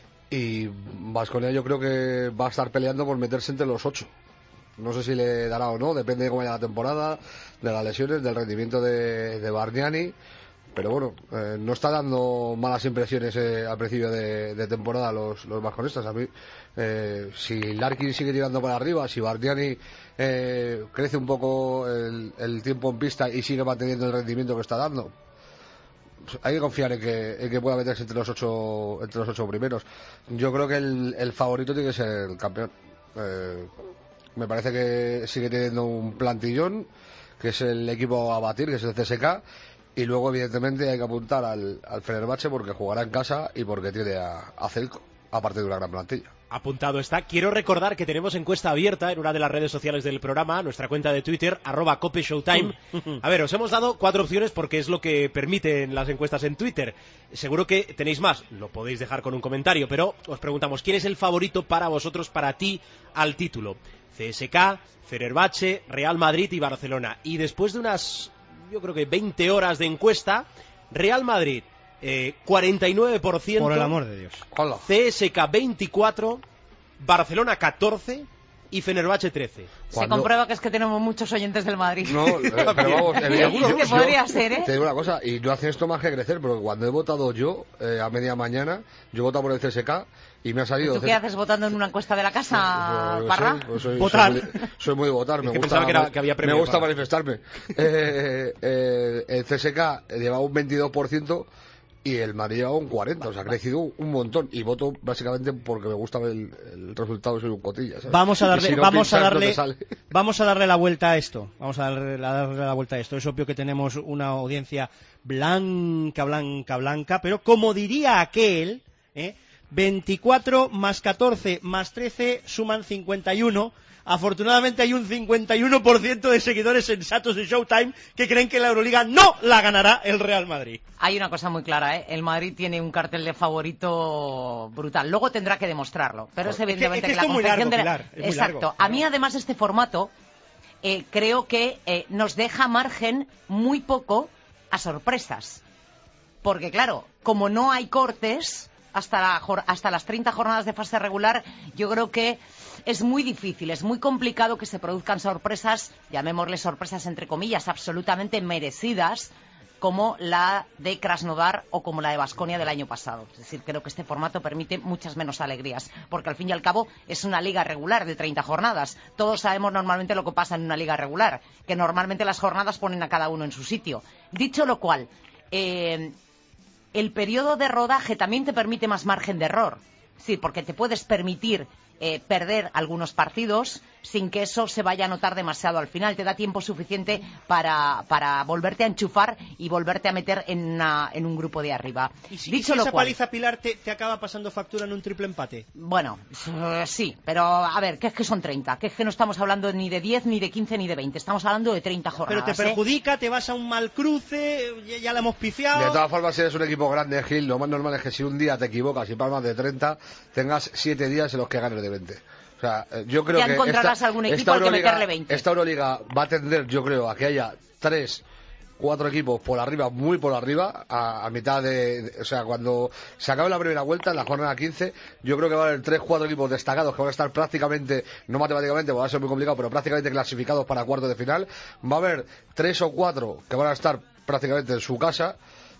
y Baskonia yo creo que va a estar peleando por meterse entre los ocho. No sé si le dará o no, depende de cómo vaya la temporada, de las lesiones, del rendimiento de, de Bargnani, pero bueno, eh, no está dando malas impresiones eh, al principio de, de temporada los, los vasconistas. A mí, eh, si Larkin sigue tirando para arriba, si Bardiani eh, crece un poco el, el tiempo en pista y sigue manteniendo el rendimiento que está dando, pues hay que confiar en que, en que pueda meterse entre los ocho entre los ocho primeros. Yo creo que el, el favorito tiene que ser el campeón. Eh, me parece que sigue teniendo un plantillón, que es el equipo a batir, que es el C S K. Y luego, evidentemente, hay que apuntar al, al Fenerbahce porque jugará en casa y porque tiene a, a Zelko, aparte de una gran plantilla. Apuntado está. Quiero recordar que tenemos encuesta abierta en una de las redes sociales del programa, nuestra cuenta de Twitter, arroba Cope Showtime. A ver, os hemos dado cuatro opciones porque es lo que permiten las encuestas en Twitter. Seguro que tenéis más, lo podéis dejar con un comentario, pero os preguntamos, ¿quién es el favorito para vosotros, para ti, al título? C S K, Fenerbahce, Real Madrid y Barcelona. Y después de unas, yo creo que veinte horas de encuesta, Real Madrid eh, cuarenta y nueve por ciento, por el amor de Dios. Hola. C S K veinticuatro, Barcelona catorce y Fenerbahce trece. Se Cuando... comprueba que es que tenemos muchos oyentes del Madrid. No, eh, pero vamos, es que podría ser, ¿eh? Te digo una cosa, y no hace esto más que crecer, porque cuando he votado yo, eh, a media mañana, yo he votado por el C S K y me ha salido... ¿Tú qué haces votando en una encuesta de la casa, pues, Parra? Soy, pues soy, votar. Soy muy, soy muy de votar, me que gusta, que era, que había me gusta para... manifestarme. eh, eh, el C S K lleva un veintidós por ciento y el Madrid lleva un cuarenta por ciento, o sea, ha crecido un montón. Y voto básicamente porque me gusta el, el resultado, soy un cotilla, ¿sabes? Vamos a darle, si no vamos pinchas, a darle, no vamos a darle la vuelta a esto. Vamos a darle, a darle la vuelta a esto. Es obvio que tenemos una audiencia blanca, blanca, blanca, pero como diría aquel, ¿eh? veinticuatro más catorce más trece suman cincuenta y uno. Afortunadamente hay un cincuenta y uno por ciento de seguidores sensatos de Showtime que creen que la Euroliga no la ganará el Real Madrid. Hay una cosa muy clara, ¿eh? El Madrid tiene un cartel de favorito brutal. Luego tendrá que demostrarlo, pero es evidentemente es que, es que, que que la confección de la... Pilar, es muy Exacto. largo. A mí además este formato eh, creo que eh, nos deja margen muy poco a sorpresas. Porque claro, como no hay cortes hasta, la, hasta las treinta jornadas de fase regular, yo creo que es muy difícil, es muy complicado que se produzcan sorpresas, llamémosle sorpresas entre comillas, absolutamente merecidas, como la de Krasnodar o como la de Baskonia del año pasado. Es decir, creo que este formato permite muchas menos alegrías, porque al fin y al cabo es una liga regular de treinta jornadas. Todos sabemos normalmente lo que pasa en una liga regular, que normalmente las jornadas ponen a cada uno en su sitio. Dicho lo cual, eh, el periodo de rodaje también te permite más margen de error. Sí, porque te puedes permitir eh, perder algunos partidos sin que eso se vaya a notar demasiado al final. Te da tiempo suficiente para, para volverte a enchufar y volverte a meter en, una, en un grupo de arriba. ¿Y si, Dicho y si lo esa cual, paliza, Pilar, te, te acaba pasando factura en un triple empate? Bueno, uh, sí, pero a ver, que es que son treinta, que es que no estamos hablando ni de diez, ni de quince, ni de veinte, estamos hablando de treinta jornadas. Pero te perjudica, ¿eh? Te vas a un mal cruce, ya, ya la hemos pifiado. De todas formas, si eres un equipo grande, Gil, lo más normal es que si un día te equivocas y palmas de treinta, tengas siete días en los que ganes de veinte. O sea, yo creo ya que encontrarás esta, algún equipo al que meterle veinte. Esta Euroliga va a tender, yo creo, a que haya tres, cuatro equipos por arriba, muy por arriba, a, a mitad de, de... O sea, cuando se acabe la primera vuelta, en la jornada quince, yo creo que va a haber tres, cuatro equipos destacados que van a estar prácticamente, no matemáticamente, va a ser muy complicado, pero prácticamente clasificados para cuartos de final. Va a haber tres o cuatro que van a estar prácticamente en su casa.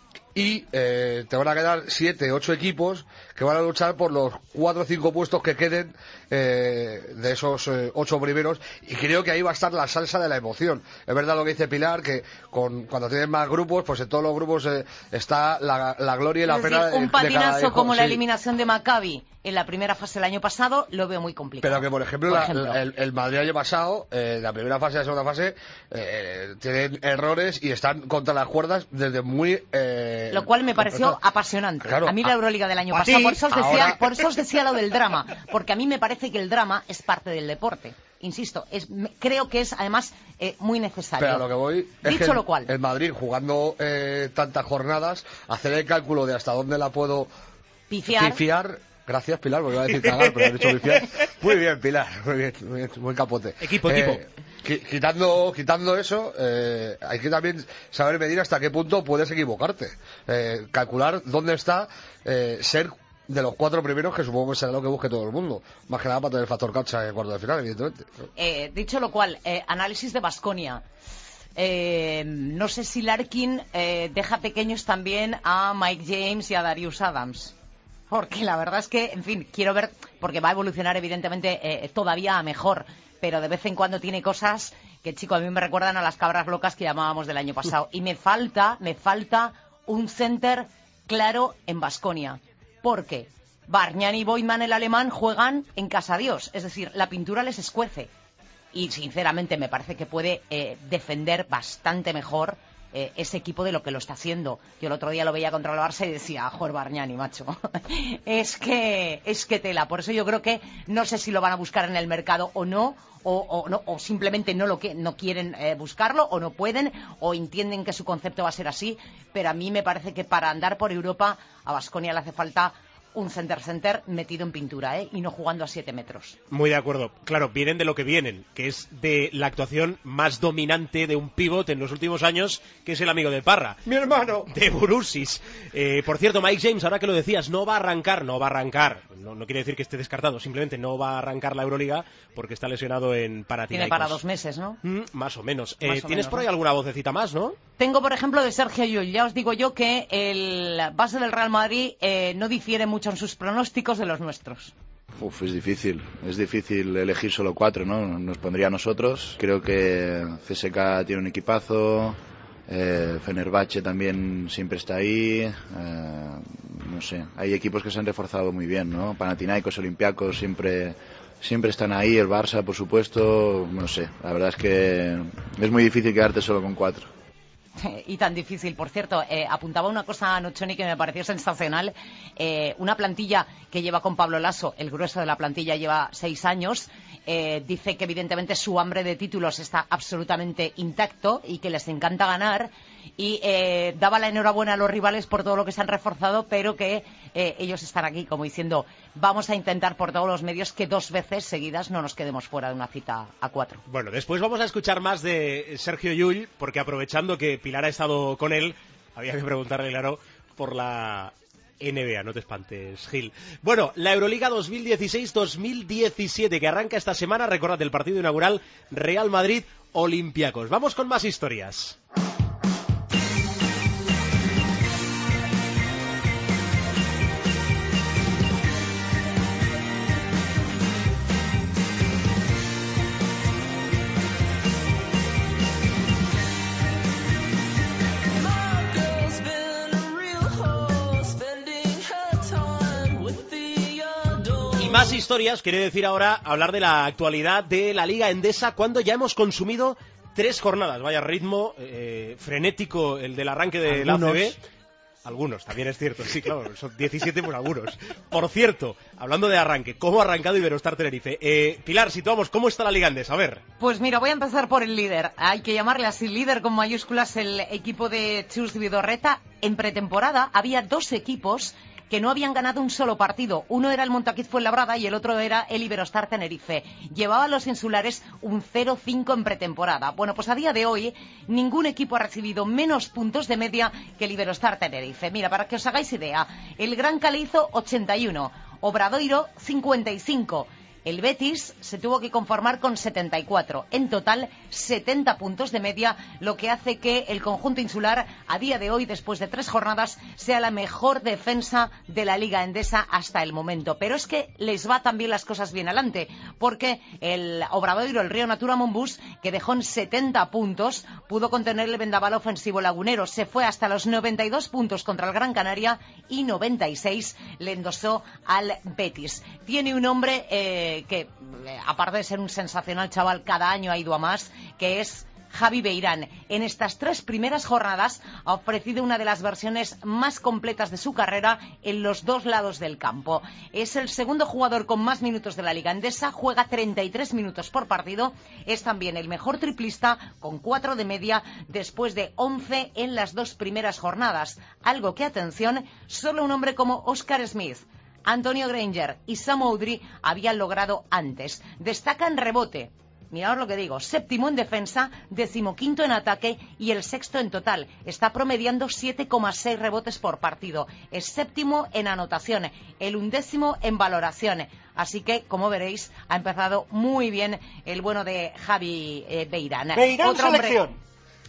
Y eh, te van a quedar siete, ocho equipos que van a luchar por los cuatro o cinco puestos que queden eh, de esos eh, ocho primeros, y creo que ahí va a estar la salsa de la emoción. Es verdad lo que dice Pilar, que con, cuando tienes más grupos, pues en todos los grupos eh, está la, la gloria y la es pena decir, un de, de cada patinazo hijo, como sí. La eliminación de Maccabi en la primera fase del año pasado lo veo muy complicado. Pero que, por ejemplo, por la, ejemplo. La, el, el Madrid año pasado, eh, la primera fase y la segunda fase, eh, tienen errores y están contra las cuerdas desde muy... Eh, lo cual me pareció apasionante. Claro, a mí la Euroliga del año a pasado, ti, por eso, os decía, ahora... por eso os decía lo del drama, porque a mí me parece que el drama es parte del deporte. Insisto, es, me, creo que es además eh, muy necesario. Pero a lo que voy es Dicho que el, lo cual, el Madrid jugando eh, tantas jornadas, hacer el cálculo de hasta dónde la puedo pifiar. pifiar. Gracias, Pilar, porque iba a decir cagar, pero he dicho pifiar. Muy bien, Pilar, muy bien, muy bien, buen capote. Equipo, eh, equipo. Quitando, quitando eso, eh, hay que también saber medir hasta qué punto puedes equivocarte. Eh, calcular dónde está, eh, ser de los cuatro primeros, que supongo que será lo que busque todo el mundo. Más que nada para tener el factor cancha en cuarto de final, evidentemente. Eh, dicho lo cual, eh, análisis de Baskonia. Eh, no sé si Larkin eh, deja pequeños también a Mike James y a Darius Adams. Porque la verdad es que, en fin, quiero ver, porque va a evolucionar evidentemente eh, todavía a mejor, pero de vez en cuando tiene cosas que, chico, a mí me recuerdan a las cabras locas que llamábamos del año pasado. Y me falta, me falta un center claro en Baskonia. Porque Bargnani y Boyman, el alemán, juegan en casa Dios. Es decir, la pintura les escuece. Y, sinceramente, me parece que puede eh, defender bastante mejor Eh, ese equipo de lo que lo está haciendo. Yo el otro día lo veía contra el Barça y decía, joder, Bargnani, macho. es que es que tela. Por eso yo creo que no sé si lo van a buscar en el mercado o no, o, o, no, o simplemente no lo que no quieren eh, buscarlo, o no pueden, o entienden que su concepto va a ser así. Pero a mí me parece que para andar por Europa a Baskonia le hace falta un center-center metido en pintura, ¿eh? Y no jugando a siete metros. Muy de acuerdo. Claro, vienen de lo que vienen, que es de la actuación más dominante de un pívot en los últimos años, que es el amigo de Parra. ¡Mi hermano! De Burusis. Eh, por cierto, Mike James, ahora que lo decías, no va a arrancar, no va a arrancar. No, no quiere decir que esté descartado, simplemente no va a arrancar la Euroliga porque está lesionado en Panathinaikos. Tiene para dos meses, ¿no? Mm, más o menos. Más Eh, o ¿Tienes menos, por ahí ¿no? alguna vocecita más, no? Tengo, por ejemplo, de Sergio Llull. Ya os digo yo que el base del Real Madrid eh, no difiere mucho en sus pronósticos de los nuestros. Uf, es difícil, es difícil elegir solo cuatro, ¿no? Nos pondría a nosotros. Creo que C S K tiene un equipazo, eh, Fenerbahce también siempre está ahí, eh, no sé, hay equipos que se han reforzado muy bien, ¿no? Panathinaikos, Olympiacos siempre, siempre están ahí, el Barça, por supuesto, no sé, la verdad es que es muy difícil quedarte solo con cuatro. Y tan difícil. Por cierto, eh, apuntaba una cosa a Nochoni que me pareció sensacional. Eh, una plantilla que lleva con Pablo Lasso, el grueso de la plantilla lleva seis años. Eh, dice que evidentemente su hambre de títulos está absolutamente intacto y que les encanta ganar. Y eh, daba la enhorabuena a los rivales por todo lo que se han reforzado, pero que eh, ellos están aquí como diciendo, vamos a intentar por todos los medios que dos veces seguidas no nos quedemos fuera de una cita a cuatro. Bueno, después vamos a escuchar más de Sergio Llull, porque aprovechando que Pilar ha estado con él, había que preguntarle, claro, por la N B A, no te espantes, Gil. Bueno, la Euroliga dos mil dieciséis dos mil diecisiete, que arranca esta semana, recordad el partido inaugural, Real Madrid-Olympiacos. Vamos con más historias. Más historias, quiere decir ahora hablar de la actualidad de la Liga Endesa cuando ya hemos consumido tres jornadas. Vaya ritmo eh, frenético el del arranque de la A C B. Algunos, también es cierto, sí, claro, son diecisiete por algunos. Por cierto, hablando de arranque, ¿cómo ha arrancado Iberostar Tenerife? Eh, Pilar, situamos, ¿cómo está la Liga Endesa? A ver. Pues mira, voy a empezar por el líder. Hay que llamarle así líder con mayúsculas el equipo de Chus Vidorreta. En pretemporada había dos equipos que no habían ganado un solo partido. Uno era el Montaquiz Fuenlabrada y el otro era el Iberostar Tenerife. Llevaban los insulares un cero cinco en pretemporada. Bueno, pues a día de hoy ningún equipo ha recibido menos puntos de media que el Iberostar Tenerife. Mira, para que os hagáis idea, el Gran Calizo ochenta y uno, Obradoiro cincuenta y cinco. El Betis se tuvo que conformar con setenta y cuatro. En total, setenta puntos de media, lo que hace que el conjunto insular, a día de hoy, después de tres jornadas, sea la mejor defensa de la Liga Endesa hasta el momento. Pero es que les va también las cosas bien adelante, porque el Obradoiro, el Río Natura Monbus, que dejó en setenta puntos, pudo contener el vendaval ofensivo lagunero. Se fue hasta los noventa y dos puntos contra el Gran Canaria y noventa y seis le endosó al Betis. Tiene un hombre... Eh, que aparte de ser un sensacional chaval, cada año ha ido a más, que es Javi Beirán. En estas tres primeras jornadas ha ofrecido una de las versiones más completas de su carrera en los dos lados del campo. Es el segundo jugador con más minutos de la Liga Endesa, juega treinta y tres minutos por partido, es también el mejor triplista con cuatro de media después de once en las dos primeras jornadas, algo que, atención, solo un hombre como Oscar Smith, Antonio Granger y Sam Oudry habían logrado antes. Destaca en rebote, mirad lo que digo, séptimo en defensa, decimoquinto en ataque y el sexto en total. Está promediando siete coma seis rebotes por partido. Es séptimo en anotación, el undécimo en valoración. Así que, como veréis, ha empezado muy bien el bueno de Javi eh, Beirán. Beirán Otro selección. Hombre...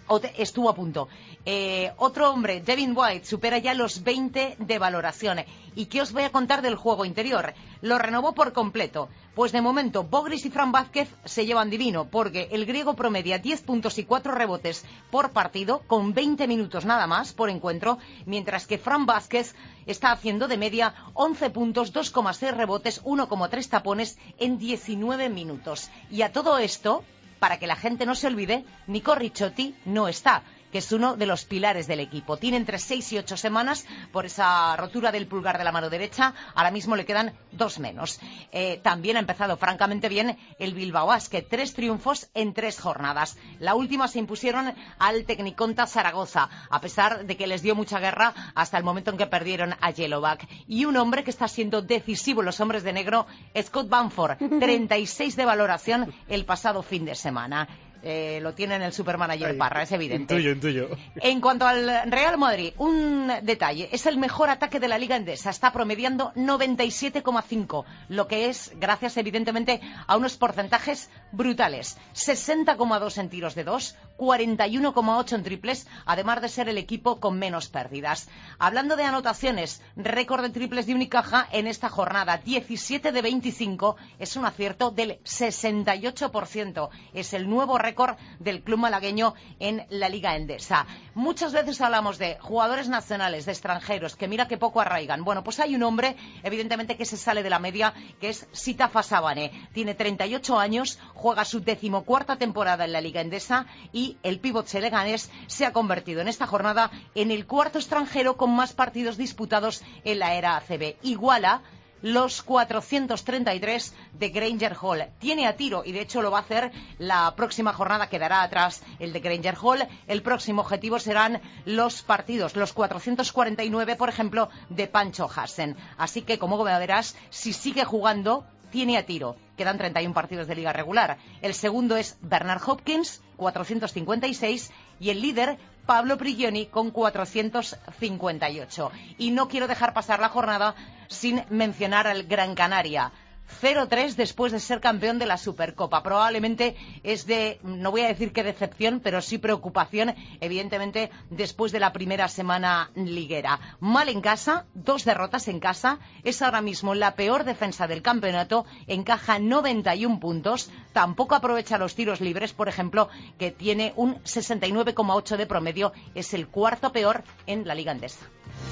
estuvo a punto. Eh, otro hombre, Devin White, supera ya los veinte de valoración. ¿Y qué os voy a contar del juego interior? Lo renovó por completo. Pues de momento, Bogris y Fran Vázquez se llevan divino, porque el griego promedia diez puntos y cuatro rebotes por partido, con veinte minutos nada más por encuentro, mientras que Fran Vázquez está haciendo de media once puntos, dos coma seis rebotes, uno coma tres tapones en diecinueve minutos. Y a todo esto, para que la gente no se olvide, Nico Ricciotti no está, que es uno de los pilares del equipo. Tiene entre seis y ocho semanas por esa rotura del pulgar de la mano derecha. Ahora mismo le quedan dos menos. Eh, también ha empezado francamente bien el Bilbao Basket. Tres triunfos en tres jornadas. La última se impusieron al Tecniconta Zaragoza, a pesar de que les dio mucha guerra hasta el momento en que perdieron a Yellowback. Y un hombre que está siendo decisivo en los hombres de negro, Scott Bamford, treinta y seis de valoración el pasado fin de semana. Eh, lo tiene en el supermanager Ay, Parra, es evidente. Intuyo, intuyo. En cuanto al Real Madrid, un detalle, es el mejor ataque de la Liga Endesa, está promediando noventa y siete coma cinco, lo que es gracias evidentemente a unos porcentajes brutales, sesenta coma dos en tiros de dos, cuarenta y uno coma ocho en triples, además de ser el equipo con menos pérdidas. Hablando de anotaciones, récord de triples de Unicaja en esta jornada, diecisiete de veinticinco, es un acierto del sesenta y ocho por ciento, es el nuevo récord del club malagueño en la Liga Endesa. Muchas veces hablamos de jugadores nacionales, de extranjeros, que mira que poco arraigan. Bueno, pues hay un hombre, evidentemente, que se sale de la media, que es Sitafa Sabane. Tiene treinta y ocho años, juega su decimocuarta temporada en la Liga Endesa y el pívot senegalés se ha convertido en esta jornada en el cuarto extranjero con más partidos disputados en la era A C B. Iguala los cuatrocientos treinta y tres de Granger Hall. Tiene a tiro y de hecho lo va a hacer la próxima jornada, quedará atrás el de Granger Hall. El próximo objetivo serán los partidos, los cuatrocientos cuarenta y nueve, por ejemplo, de Pancho Hassen. Así que, como verás, si sigue jugando, tiene a tiro. Quedan treinta y uno partidos de liga regular. El segundo es Bernard Hopkins, cuatrocientos cincuenta y seis, y el líder, Pablo Prigioni, con cuatrocientos cincuenta y ocho. Y no quiero dejar pasar la jornada sin mencionar al Gran Canaria. cero tres después de ser campeón de la Supercopa. Probablemente es de, no voy a decir qué decepción, pero sí preocupación, evidentemente, después de la primera semana liguera. Mal en casa, dos derrotas en casa, es ahora mismo la peor defensa del campeonato, encaja noventa y uno puntos, tampoco aprovecha los tiros libres, por ejemplo, que tiene un sesenta y nueve coma ocho de promedio, es el cuarto peor en la Liga Endesa.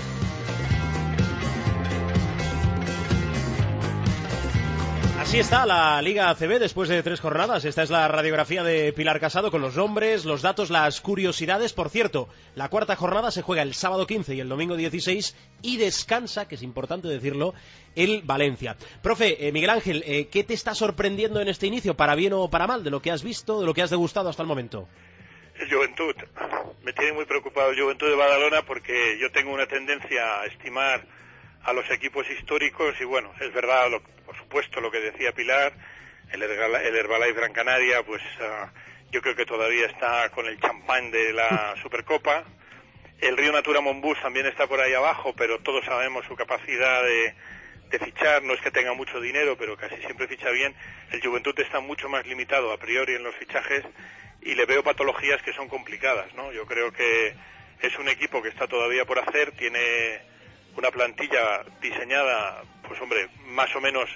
Así está la Liga A C B después de tres jornadas. Esta es la radiografía de Pilar Casado con los nombres, los datos, las curiosidades. Por cierto, la cuarta jornada se juega el sábado quince y el domingo dieciséis y descansa, que es importante decirlo, el Valencia. Profe, eh, Miguel Ángel, eh, ¿qué te está sorprendiendo en este inicio, para bien o para mal, de lo que has visto, de lo que has degustado hasta el momento? El Juventud. Me tiene muy preocupado el Juventud de Badalona porque yo tengo una tendencia a estimar a los equipos históricos y bueno, es verdad, lo, por supuesto, lo que decía Pilar, el, el Herbalife Gran Canaria, pues uh, yo creo que todavía está con el champán de la Supercopa. El Río Natura Monbús también está por ahí abajo, pero todos sabemos su capacidad de, de fichar, no es que tenga mucho dinero, pero casi siempre ficha bien. El Juventud está mucho más limitado a priori en los fichajes y le veo patologías que son complicadas, ¿no? Yo creo que es un equipo que está todavía por hacer, tiene una plantilla diseñada, pues hombre, más o menos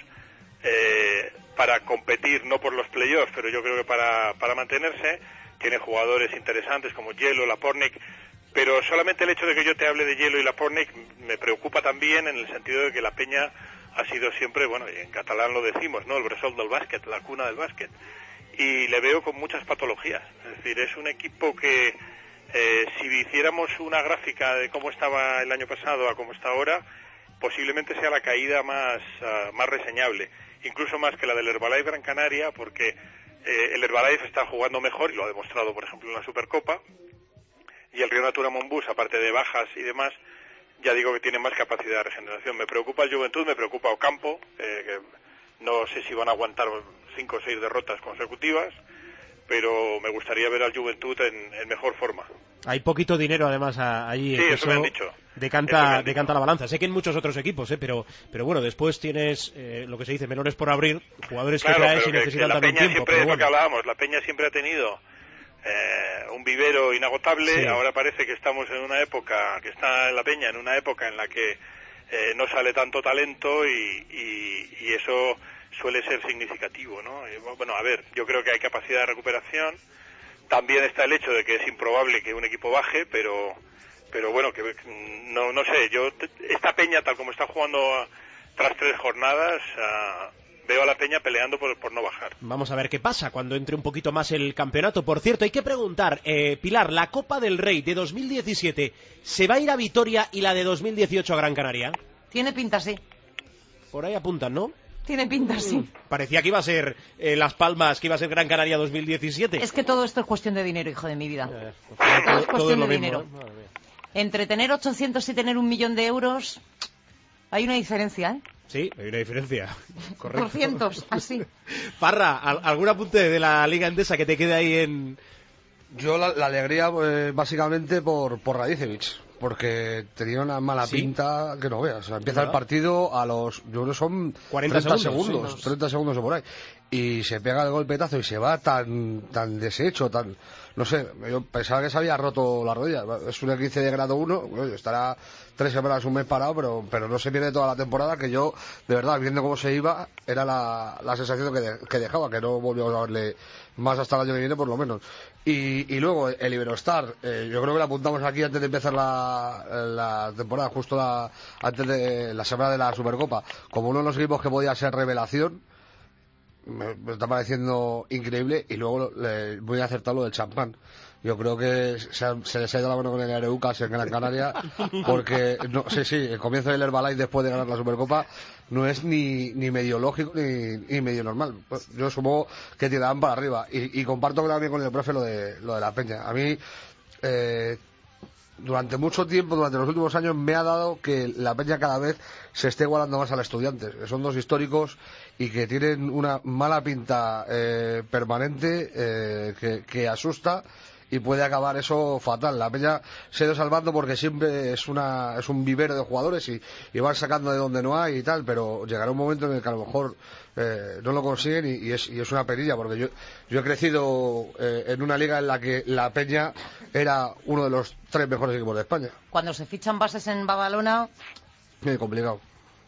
eh, para competir, no por los playoffs, pero yo creo que para, para mantenerse. Tiene jugadores interesantes como Hielo, Lapornik, pero solamente el hecho de que yo te hable de Hielo y Lapornik me preocupa también en el sentido de que la Peña ha sido siempre, bueno, y en catalán lo decimos, ¿no?, el bressol del básquet, la cuna del básquet, y le veo con muchas patologías. Es decir, es un equipo que Eh, si hiciéramos una gráfica de cómo estaba el año pasado a cómo está ahora, posiblemente sea la caída más, uh, más reseñable, incluso más que la del Herbalife Gran Canaria, porque eh, el Herbalife está jugando mejor, y lo ha demostrado, por ejemplo, en la Supercopa, y el Río Natura Monbús, aparte de bajas y demás, ya digo que tiene más capacidad de regeneración. Me preocupa el Juventud, me preocupa Ocampo, eh, que no sé si van a aguantar cinco o seis derrotas consecutivas, pero me gustaría ver al Juventud en, en mejor forma. Hay poquito dinero además allí. Sí, eso, eso me han dicho. Decanta, decanta la balanza. Sé que en muchos otros equipos, ¿eh? pero pero bueno, después tienes eh, lo que se dice menores por abrir, jugadores claro, que traes y que, necesitan que también Peña tiempo. Siempre es bueno. lo que hablábamos, la Peña siempre ha tenido eh, un vivero inagotable. Sí. Ahora parece que estamos en una época, que está la Peña en una época en la que eh, no sale tanto talento y, y, y eso suele ser significativo, ¿no? Y, bueno, a ver, yo creo que hay capacidad de recuperación. También está el hecho de que es improbable que un equipo baje, pero pero bueno, que no no sé, yo esta Peña tal como está jugando tras tres jornadas, uh, veo a la Peña peleando por, por no bajar. Vamos a ver qué pasa cuando entre un poquito más el campeonato. Por cierto, hay que preguntar, eh, Pilar, ¿la Copa del Rey de dos mil diecisiete se va a ir a Vitoria y la de dos mil dieciocho a Gran Canaria? Tiene pinta, sí. Por ahí apuntan, ¿no? Tiene pinta, sí. Parecía que iba a ser eh, Las Palmas, que iba a ser Gran Canaria dos mil diecisiete. Es que todo esto es cuestión de dinero, hijo de mi vida. Eh, pues, todo, todo es todo cuestión lo de mismo, dinero. ¿eh? Entre tener ochocientos y tener un millón de euros, hay una diferencia, ¿eh? Sí, hay una diferencia. Correcto. doscientos, así. Parra, ¿algún apunte de la Liga Endesa que te quede ahí en...? Yo la, la alegría, eh, básicamente, por, por Radicevich. Porque tenía una mala ¿Sí? pinta que no veas. O sea, empieza ¿verdad? el partido a los, yo creo que son cuarenta treinta segundos, segundos, sí, no. treinta segundos o por ahí. Y se pega el golpetazo y se va tan, tan deshecho, tan, no sé, yo pensaba que se había roto la rodilla. Es un quince de grado uno, bueno, estará tres semanas, un mes parado, pero, pero no se pierde toda la temporada, que yo, de verdad, viendo cómo se iba, era la, la sensación que, de, que dejaba, que no volvíamos a verle más hasta el año que viene, por lo menos. Y, y luego, el Iberostar, eh, yo creo que lo apuntamos aquí antes de empezar la, la temporada, justo la, antes de la semana de la Supercopa, como uno de los equipos que podía ser revelación. Me, me está pareciendo increíble. Y luego le, voy a acertar lo del champán. Yo creo que se, ha, se les ha ido la mano con el Areucas en Gran Canaria, porque no, sí, sí, el comienzo del Herbalife después de ganar la Supercopa no es ni, ni medio lógico ni, ni medio normal. Yo supongo que tiraban para arriba, y, y comparto también con el profe lo de lo de la Peña. A mí eh, durante mucho tiempo, durante los últimos años, me ha dado que la Peña cada vez se esté igualando más al Estudiantes. Son dos históricos y que tienen una mala pinta eh, permanente eh, que, que asusta, y puede acabar eso fatal. La Peña se ha ido salvando porque siempre es una es un vivero de jugadores y, y van sacando de donde no hay y tal, pero llegará un momento en el que a lo mejor eh, no lo consiguen, y, y, es, y es una perilla, porque yo, yo he crecido eh, en una liga en la que la Peña era uno de los tres mejores equipos de España. Cuando se fichan bases en Badalona... Muy complicado.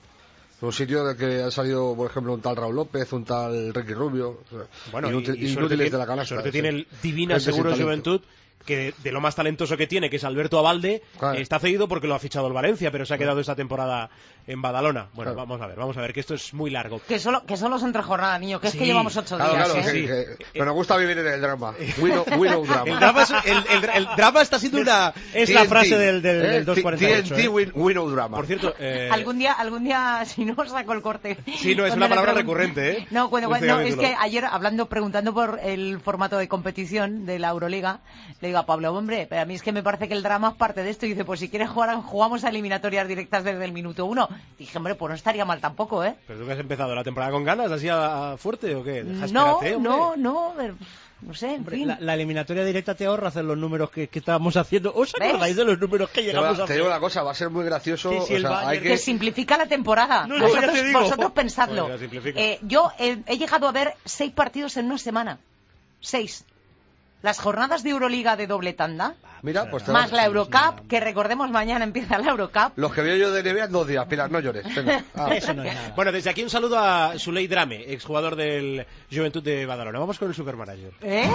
Un sitio de que han salido, por ejemplo, un tal Raúl López, un tal Ricky Rubio. O sea, bueno, inútil, y, y inútiles tiene, de la canasta. suerte sí. tiene el Divina Gente Seguros sin Juventud, que de, de lo más talentoso que tiene, que es Alberto Abalde, Claro. eh, está cedido porque lo ha fichado el Valencia, pero se ha quedado esta temporada en Badalona. Bueno, Claro. vamos a ver, vamos a ver, que esto es muy largo. Que solo, que solo son tres jornadas, niño, que Sí. es que llevamos ocho Claro, días, claro, ¿eh? que- Sí. que- pero nos gusta vivir en el drama. Winnow, winnow drama. El drama, es- el, el- el drama está siendo una... Es la frase del, del, ¿eh? del dos cuarenta y ocho. T N T ¿eh? win- winnow drama. Por cierto, eh, Algún día, algún día, si no, saco el corte. Sí, no, es Cuando una le palabra pregun- recurrente, ¿eh? No, cuando, Este cuando- no, es capítulo. que ayer, hablando, preguntando por el formato de competición de la Euroliga, le digo a Pablo, hombre, pero a mí es que me parece que el drama es parte de esto. Y dice, pues si quieres jugar, jugamos a eliminatorias directas desde el minuto uno. Dije, hombre, pues no estaría mal tampoco, ¿eh? ¿pero tú que has empezado la temporada con ganas, así a, a fuerte o qué? Deja, No, espérate, hombre. no, no, pero, no sé, en Hombre, fin. la, la eliminatoria directa te ahorra hacer los números que, que estábamos haciendo. ¿Os ¿Ves? acordáis de los números que Te, llegamos va- a te hacer? digo una cosa, va a ser muy gracioso. Sí, sí, el o sea, Bayern hay Que que... simplifica la temporada. No, no, ya vosotros, te digo. vosotros pensadlo. Bueno, ya simplifica. Eh, yo he, he llegado a ver seis partidos en una semana. Seis. Las jornadas de Euroliga de doble tanda, Mira, pues te más va- la Eurocup, que recordemos mañana empieza la Eurocup. Los que veo yo de N B A en dos días. Pilar, no llores. Venga. Ah. Eso no es nada. Bueno, desde aquí un saludo a Suley Drame, exjugador del Juventud de Badalona. Vamos con el supermanager. ¿Eh?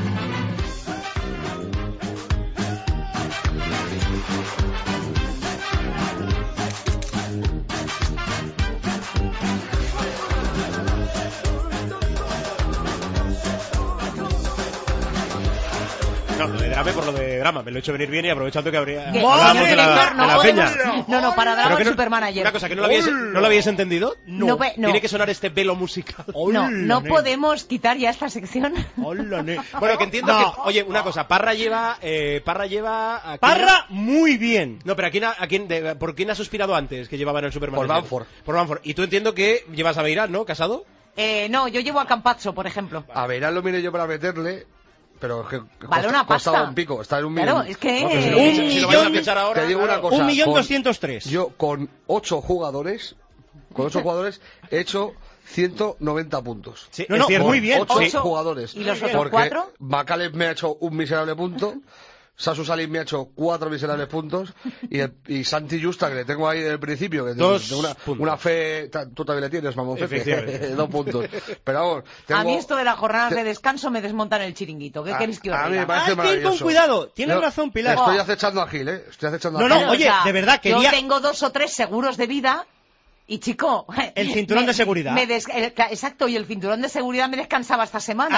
No, lo de Drame por lo de drama. Me lo he hecho venir bien y aprovechando que habría... Que- hablábamos de la, señor, no de la podemos- peña. No, no, para Pero drama que el no- supermanager. Una cosa, ¿que no lo habíais, ¿no lo habíais entendido? No, pe- no. Tiene que sonar este velo musical. No, no podemos quitar ya esta sección. Bueno, que entiendo No. que... Oye, una cosa, Parra lleva... Eh, Parra lleva... ¿a quién- Parra, muy bien. No, pero ¿a quién, ha- a quién, de- ¿por quién has suspirado antes que llevaba en el supermanager? Por Banford. Por Banford. Y tú entiendo que llevas a Beirán, ¿no? ¿Casado? Eh, no, yo llevo a Campazzo, por ejemplo. A Verán lo miré yo para meterle, pero es que Vale costa- una costaba pasta. un pico. Está en un Claro, millón. es que- No, pero si lo Un piensas- Si lo millón- vais a fichar ahora... Te digo una claro. cosa. Un millón con- doscientos tres. Yo con ocho jugadores, con ocho jugadores he hecho ciento noventa puntos. Sí, no, no, cierto. muy bien. ocho Ocho. jugadores. ¿Y los otros porque cuatro? Macaleb me ha hecho un miserable punto, Sasu Salim me ha hecho cuatro miserables puntos y, el, y Santi Justa, que le tengo ahí desde el principio, que Dos de una, puntos. una fe, ta- tú también le tienes, mamón, Efectivamente. dos puntos. Pero vamos, tengo, A mí esto de las jornadas de descanso me desmontan el chiringuito. ¿Qué a- queréis que os a mí diga? me parece Ah, Gil, con maravilloso. cuidado. Tienes Yo razón, Pilar. Estoy Oh. acechando a Gil, ¿eh? Estoy acechando No, a no, Gil. oye, de verdad, quería- Yo tengo dos o tres seguros de vida y, chico... El cinturón me- de seguridad. me des- el- Exacto, y el cinturón de seguridad me descansaba esta semana.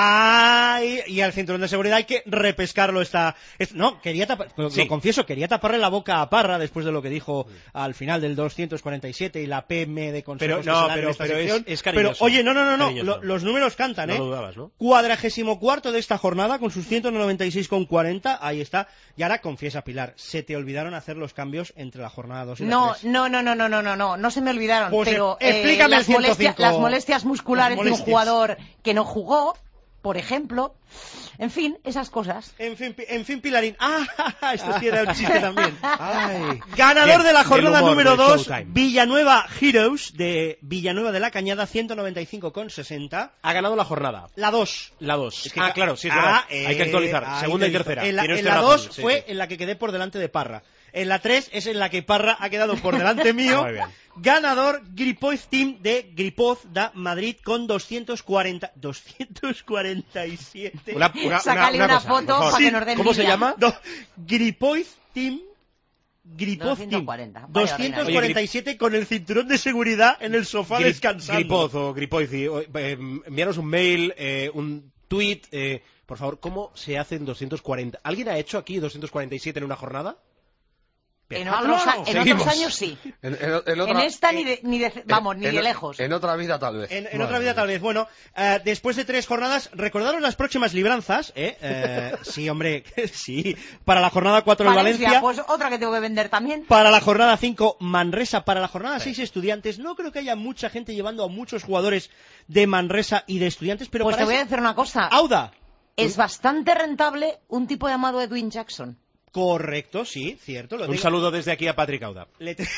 Ah, y, y al cinturón de seguridad hay que repescarlo esta... es- no, quería tapar, lo, Sí. lo confieso, quería taparle la boca a Parra después de lo que dijo al final del doscientos cuarenta y siete y la P M de consejos Pero, no, que se dan pero- en esta pero es- sección. es cariñoso. Pero, oye, no, no, no, no, Cariñoso. lo- los números cantan, No ¿eh? lo dudabas, ¿no? Cuadragésimo cuarto de esta jornada con sus ciento noventa y seis con cuarenta, ahí está. Y ahora confiesa, Pilar, se te olvidaron hacer los cambios entre la jornada dos y la No, tres. no, no, no, no, no, no, no, no se me olvidaron, Pues, pero eh, explícame las, el ciento molestia- cinco. las molestias musculares Las de un molestias. jugador que no jugó, por ejemplo, en fin, esas cosas. En fin, Pi- en fin, Pilarín. Ah, esto sí era un chiste también. Ay. Ganador Bien, de la el jornada humor número de dos, Showtime. Villanueva Heroes, de Villanueva de la Cañada, ciento noventa y cinco con sesenta. Ha ganado la jornada. La dos. La dos. Es que ah, ca- claro, sí, es ah, verdad. eh, Hay que actualizar. hay Segunda que y tercera. En la, Tiene en usted la razón, dos sí, fue sí. en la que quedé por delante de Parra. En la tres es en la que Parra ha quedado por delante mío. Muy bien. Ganador Gripoz Team de Gripoz da Madrid con doscientos cuarenta, doscientos cuarenta y siete. Una- una- Sácale una una, cosa, por foto favor. para Sí, que nos den ¿cómo se envidia. llama? No, Gripoz Team. Gripoz Team. doscientos cuarenta, vaya doscientos cuarenta y siete con el cinturón de seguridad en el sofá Gri- descansando. Gripoz o Gripoizi, o, eh, envíanos un mail, eh, un tweet, eh, por favor, ¿cómo se hacen doscientos cuarenta? ¿Alguien ha hecho aquí doscientos cuarenta y siete en una jornada? En Ah, otros, no, a- en seguimos. otros años sí. En, en- en En otra, esta ni de, ni de- vamos, ni en- de lejos. En otra vida, tal vez. En, en Madre otra vida mía. tal vez. Bueno, eh, después de tres jornadas, recordaros las próximas libranzas, ¿eh? Eh, sí, hombre, sí. Para la jornada cuatro el Valencia, Valencia. pues otra que tengo que vender también. Para la jornada cinco, Manresa. Para la jornada seis, Estudiantes. No creo que haya mucha gente llevando a muchos jugadores de Manresa y de Estudiantes, pero Pues te para voy a ese- decir una cosa. Auda. Es bastante rentable un tipo llamado Edwin Jackson. Correcto, sí, cierto. Lo Un tengo- saludo desde aquí a Patrick Auda. Le te-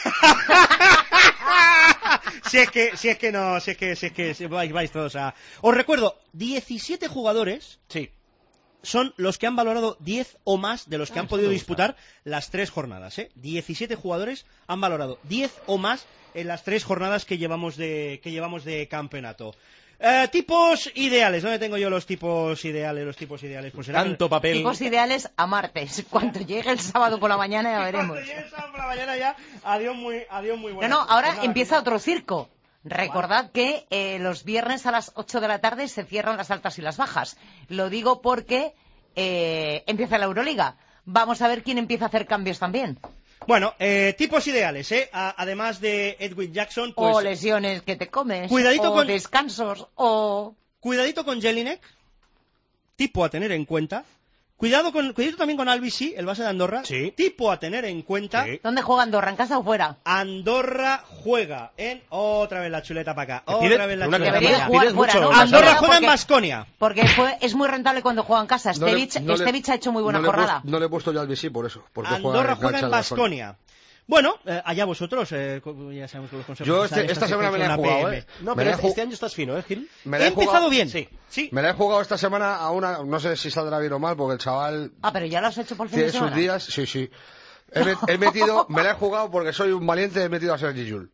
si es que, si es que no, si es que, si es que si vais, vais todos a... Os recuerdo, diecisiete jugadores Sí. son los que han valorado diez o más de los que Ah, han eso podido me gusta. disputar las tres jornadas, ¿eh? diecisiete jugadores han valorado diez o más en las tres jornadas que llevamos de, que llevamos de campeonato. Eh, tipos ideales, ¿dónde tengo yo los tipos ideales? Los tipos ideales, pues serán... Tanto papel. Tipos ideales a martes. Cuando llegue el sábado por la mañana ya veremos. Cuando llegue el sábado por la mañana ya, adiós muy, adiós muy No, buenas. no, ahora Pues nada, empieza que- otro circo. Recordad que eh, los viernes a las ocho de la tarde se cierran las altas y las bajas. Lo digo porque eh, empieza la Euroliga. Vamos a ver quién empieza a hacer cambios también. Bueno, eh, tipos ideales, ¿eh? A- además de Edwin Jackson, pues... O lesiones que te comes. Cuidadito o con- descansos. O... Cuidadito con Jelinek, tipo a tener en cuenta. Cuidado con, cuidadito también con Albisi, el base de Andorra. Sí. Tipo a tener en cuenta. Sí. ¿Dónde juega Andorra? ¿En casa o fuera? Andorra juega en... Otra vez la chuleta para acá. Me Otra pide- vez la una chuleta Debería para acá. jugar pides fuera, mucho, ¿no? Andorra Andorra Fuera juega en porque- Baskonia. Porque fue, es muy rentable cuando juega en casa. No le- Stevich, no le- Stevich ha hecho muy buena no le he jornada. puesto- no le he puesto yo al Visí por eso. Porque Andorra juega cancha en de Baskonia. Baskonia. Bueno, eh, allá vosotros, eh, co- ya sabemos que los consejos Yo que este- salen esta semana me la he sección jugado, son la ¿eh? P M. No, Me pero la he este, ju- este año estás fino, ¿eh, Gil? Me la He he jugado- empezado bien. Sí. Sí. Me la he jugado esta semana a una... No sé si saldrá bien o mal, porque el chaval Ah, pero ya lo has hecho por fin de tiene sus semana. días. Sí, sí. He, met- he metido... Me la he jugado porque soy un valiente, he metido a Sergi Llull.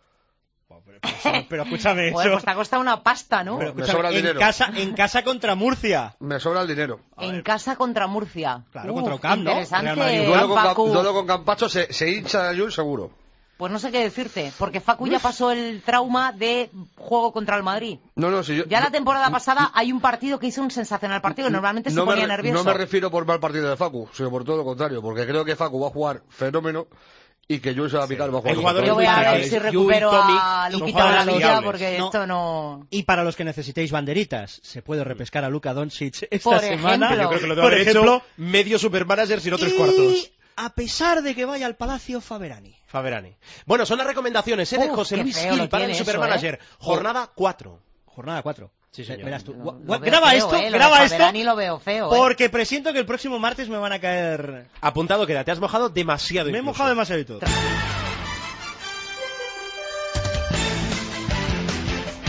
Pero, pero escúchame Joder, eso. pues te ha costado una pasta, ¿no? Pero me escúchame, sobra el en dinero. casa, en casa contra Murcia. Me sobra el dinero. En casa contra Murcia. Claro, Uf, contra Ocamp, ¿no? Interesante, Real Madrid. Duelo con, Facu. Cam- duelo con Campacho, se, se hincha a Llull seguro. Pues no sé qué decirte, porque Facu ya pasó el trauma de juego contra el Madrid. No, no, si yo... Ya la yo- temporada pasada hay un partido que hizo un sensacional partido, que normalmente se no me ponía re- nervioso. No me refiero por mal partido de Facu, sino por todo lo contrario, porque creo que Facu va a jugar fenómeno y que Llull se va a picar y va a jugar. Hay jugadores Yo voy a muy ver fiables. si recupero Yui, a Tomic, son Luquita jugadores Galavilla, fiables. porque No. esto no... Y para los que necesitéis banderitas, se puede repescar a Luka Doncic esta Por semana. ejemplo. Yo creo que lo debe Por haber ejemplo, hecho medio supermanager, si no tres y cuartos. a pesar de que vaya al Palacio Faberani. Faberani. Bueno, son las recomendaciones, ¿eh? De Uf, José qué Luis feo Gil lo para el tiene eso, supermanager. ¿eh? Jornada cuatro. Jornada cuatro. Sí, señor. Verás tú. Lo- Gua- lo gua- veo graba feo, esto, eh, lo de graba esto. Faberani lo veo feo, eh. Porque presiento que el próximo martes me van a caer... Apuntado queda, te has mojado demasiado. Me he incluso. mojado demasiado y todo.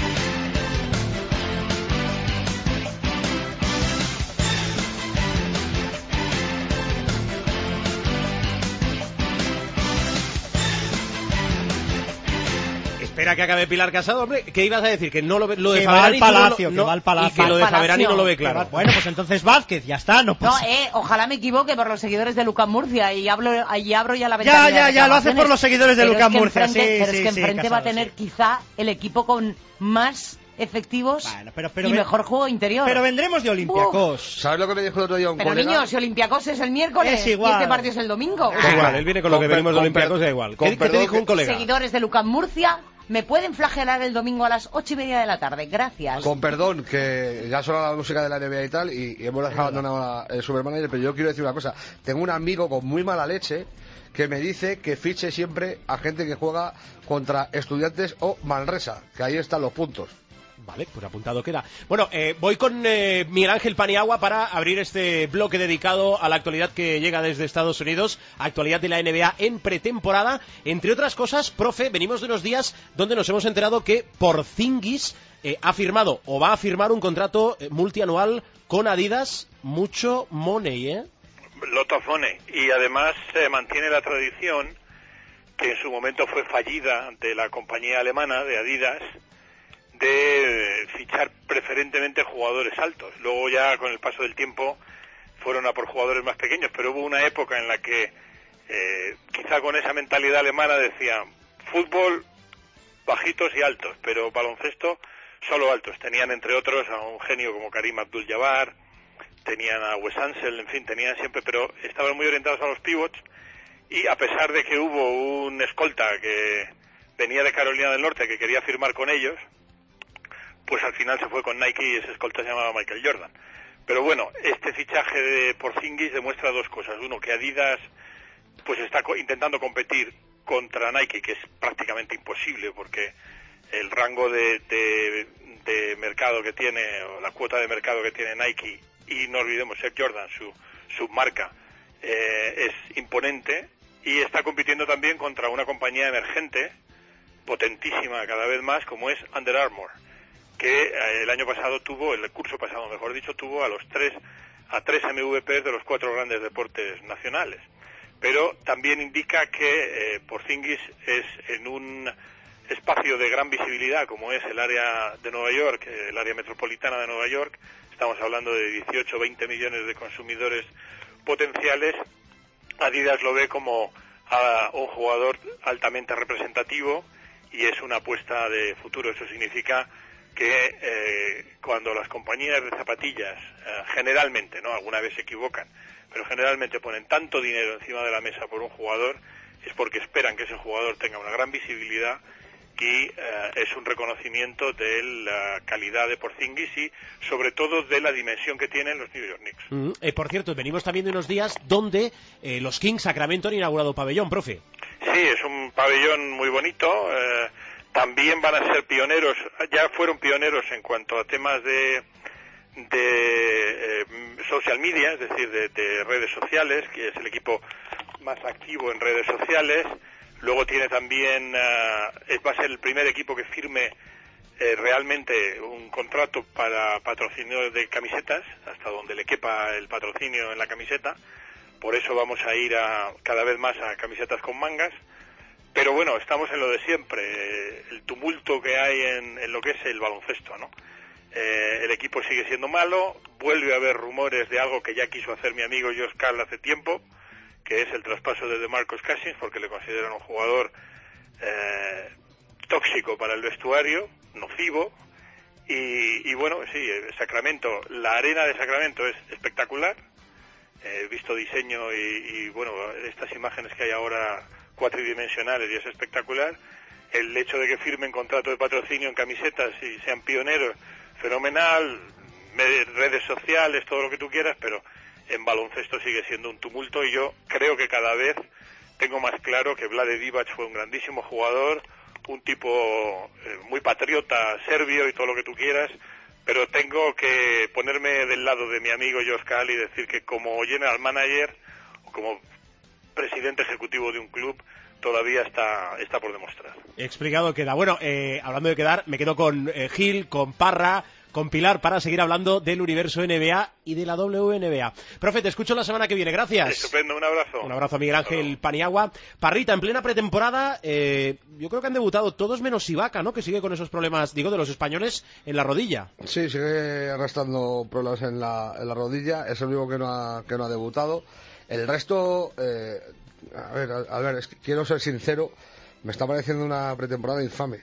Espera que acabe Pilar Casado, hombre. ¿Qué ibas a decir? Que no lo ve, lo de que va al Faberani Palacio, no, que va al Palacio. Y que lo de Faberani no lo ve claro. Bueno, pues entonces Vázquez, ya está, no pasa. No, eh, ojalá me equivoque por los seguidores de Lucas Murcia y hablo y abro ya la ventana. Ya, ya, ya, lo hace por los seguidores de pero Lucas es que Murcia, enfrente, sí, Pero sí, es que sí, enfrente Casado, va a tener sí. quizá el equipo con más efectivos bueno, pero, pero y ven, mejor juego interior. Pero vendremos de Olympiacos. ¿Sabes lo que me dijo el otro día un Pero colega? niños, si Olympiacos es el miércoles Es igual. y este partido es el domingo. Es igual, él viene con lo Con que per- venimos de con Olympiacos, per- da igual. con ¿Qué, qué te perdón dijo un que- colega? Seguidores de Lucas Murcia, me pueden flagelar el domingo a las ocho y media de la tarde. Gracias. Con perdón, que ya suena la música de la N B A y tal, y, y hemos dejado abandonado el Supermanager, pero yo quiero decir una cosa. Tengo un amigo con muy mala leche que me dice que fiche siempre a gente que juega contra Estudiantes o Manresa, que ahí están los puntos. Vale, pues apuntado queda. Bueno, eh, voy con eh, Miguel Ángel Paniagua para abrir este bloque dedicado a la actualidad que llega desde Estados Unidos, actualidad de la N B A en pretemporada. Entre otras cosas, profe, venimos de unos días donde nos hemos enterado que Porzingis eh, ha firmado o va a firmar un contrato eh, multianual con Adidas. Mucho money, ¿eh? Lot of money. Y además se eh, mantiene la tradición que en su momento fue fallida de la compañía alemana de Adidas, de fichar preferentemente jugadores altos. Luego ya con el paso del tiempo fueron a por jugadores más pequeños, pero hubo una época en la que eh, quizá con esa mentalidad alemana decían fútbol bajitos y altos, pero baloncesto solo altos. Tenían entre otros a un genio como Karim Abdul-Jabbar, tenían a Wes Ansel, en fin, tenían siempre, pero estaban muy orientados a los pivots, y a pesar de que hubo un escolta que venía de Carolina del Norte que quería firmar con ellos, pues al final se fue con Nike y ese escolta se llamaba Michael Jordan. Pero bueno, este fichaje de Porzingis demuestra dos cosas. Uno, que Adidas pues está co- intentando competir contra Nike, que es prácticamente imposible porque el rango de, de, de mercado que tiene, o la cuota de mercado que tiene Nike, y no olvidemos Air Jordan, su submarca, eh, es imponente, y está compitiendo también contra una compañía emergente, potentísima cada vez más, como es Under Armour, que eh, el año pasado tuvo, el curso pasado mejor dicho, tuvo a los tres, a tres M V Ps de los cuatro grandes deportes nacionales. Pero también indica que eh, Porzingis es en un espacio de gran visibilidad como es el área de Nueva York, el área metropolitana de Nueva York. Estamos hablando de dieciocho, veinte millones de consumidores potenciales. Adidas lo ve como a un jugador altamente representativo y es una apuesta de futuro. Eso significa que eh, cuando las compañías de zapatillas, eh, generalmente, ¿no? Alguna vez se equivocan, pero generalmente ponen tanto dinero encima de la mesa por un jugador, es porque esperan que ese jugador tenga una gran visibilidad y eh, es un reconocimiento de la calidad de Porzingis y sobre todo de la dimensión que tienen los New York Knicks. Mm, eh, por cierto, venimos también de unos días donde eh, los Kings Sacramento han inaugurado pabellón, profe. Sí, es un pabellón muy bonito. Eh, también van a ser pioneros, ya fueron pioneros en cuanto a temas de de eh, social media, es decir, de, de redes sociales, que es el equipo más activo en redes sociales. Luego tiene también, uh, va a ser el primer equipo que firme eh, realmente un contrato para patrocinio de camisetas, hasta donde le quepa el patrocinio en la camiseta. Por eso vamos a ir a cada vez más a camisetas con mangas. Pero bueno, estamos en lo de siempre, eh, el tumulto que hay en, en lo que es el baloncesto, ¿no? Eh, el equipo sigue siendo malo, vuelve a haber rumores de algo que ya quiso hacer mi amigo Josh Karl hace tiempo, que es el traspaso de DeMarcus Cousins, porque le consideran un jugador eh, tóxico para el vestuario, nocivo, y, y bueno, sí, Sacramento, la arena de Sacramento es espectacular, he visto diseño y, y bueno, estas imágenes que hay ahora cuatridimensionales y es espectacular. El hecho de que firmen contrato de patrocinio en camisetas y sean pioneros, fenomenal, redes sociales, todo lo que tú quieras, pero en baloncesto sigue siendo un tumulto y yo creo que cada vez tengo más claro que Vlade Divac fue un grandísimo jugador, un tipo eh, muy patriota, serbio y todo lo que tú quieras, pero tengo que ponerme del lado de mi amigo Josh Karl y decir que como general manager o como presidente ejecutivo de un club todavía está está por demostrar. Explicado queda. Bueno, eh, hablando de quedar, me quedo con eh, Gil, con Parra, con Pilar para seguir hablando del universo N B A y de la W N B A. Profe, te escucho la semana que viene, gracias. Estupendo, un abrazo. Un abrazo a Miguel Ángel Paniagua. Parrita, en plena pretemporada, eh, yo creo que han debutado todos menos Ibaka, ¿no? Que sigue con esos problemas, digo, de los españoles en la rodilla. Sí, sigue arrastrando problemas en la, en la rodilla, es el único que no ha, que no ha debutado. El resto, eh, a ver, a, a ver, es que quiero ser sincero, me está pareciendo una pretemporada infame.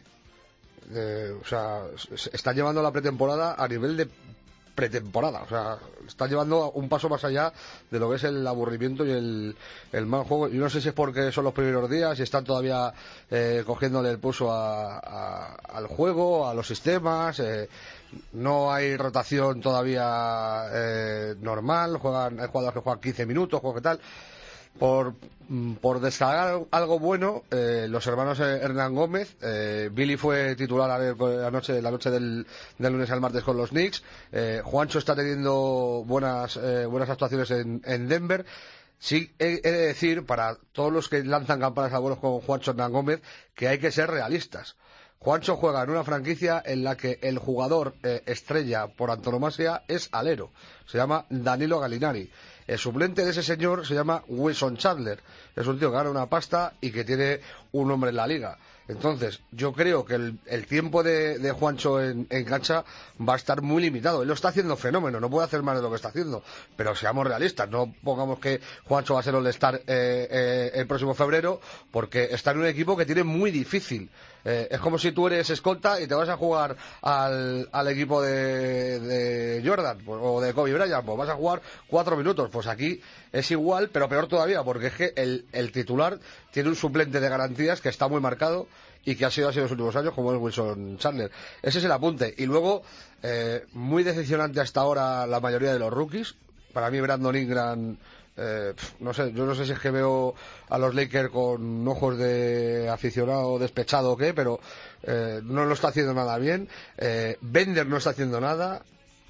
Eh, o sea, está llevando la pretemporada a nivel de pretemporada, o sea, está llevando un paso más allá de lo que es el aburrimiento y el, el mal juego. Yo no sé si es porque son los primeros días y están todavía eh, cogiéndole el pulso a, a, al juego, a los sistemas, eh, no hay rotación todavía eh, normal, juegan, hay jugadores que juegan quince minutos, juegos que tal. Por, por destacar algo bueno, eh, los hermanos Hernán Gómez, eh, Billy fue titular la noche, la noche del, del lunes al martes con los Knicks, eh, Juancho está teniendo buenas, eh, buenas actuaciones en, en Denver. Sí, he, he de decir, para todos los que lanzan campanas a vuelos con Juancho Hernán Gómez, que hay que ser realistas. Juancho juega en una franquicia en la que el jugador eh, estrella por antonomasia es alero, se llama Danilo Gallinari. El suplente de ese señor se llama Wilson Chandler. Es un tío que gana una pasta y que tiene un nombre en la liga. Entonces, yo creo que el, el tiempo de, de Juancho en, en cancha va a estar muy limitado. Él lo está haciendo fenómeno, no puede hacer más de lo que está haciendo. Pero seamos realistas, no pongamos que Juancho va a ser All-Star eh, eh, el próximo febrero, porque está en un equipo que tiene muy difícil. Eh, es como si tú eres escolta y te vas a jugar al, al equipo de, de Jordan pues, o de Kobe Bryant, pues vas a jugar cuatro minutos. Pues aquí es igual, pero peor todavía, porque es que el, el titular tiene un suplente de garantías que está muy marcado y que ha sido así en los últimos años, como es Wilson Chandler. Ese es el apunte. Y luego, eh, muy decepcionante hasta ahora la mayoría de los rookies. Para mí, Brandon Ingram, eh, no sé, yo no sé si es que veo a los Lakers con ojos de aficionado despechado o qué, pero eh, no lo está haciendo nada bien. Eh, Bender no está haciendo nada.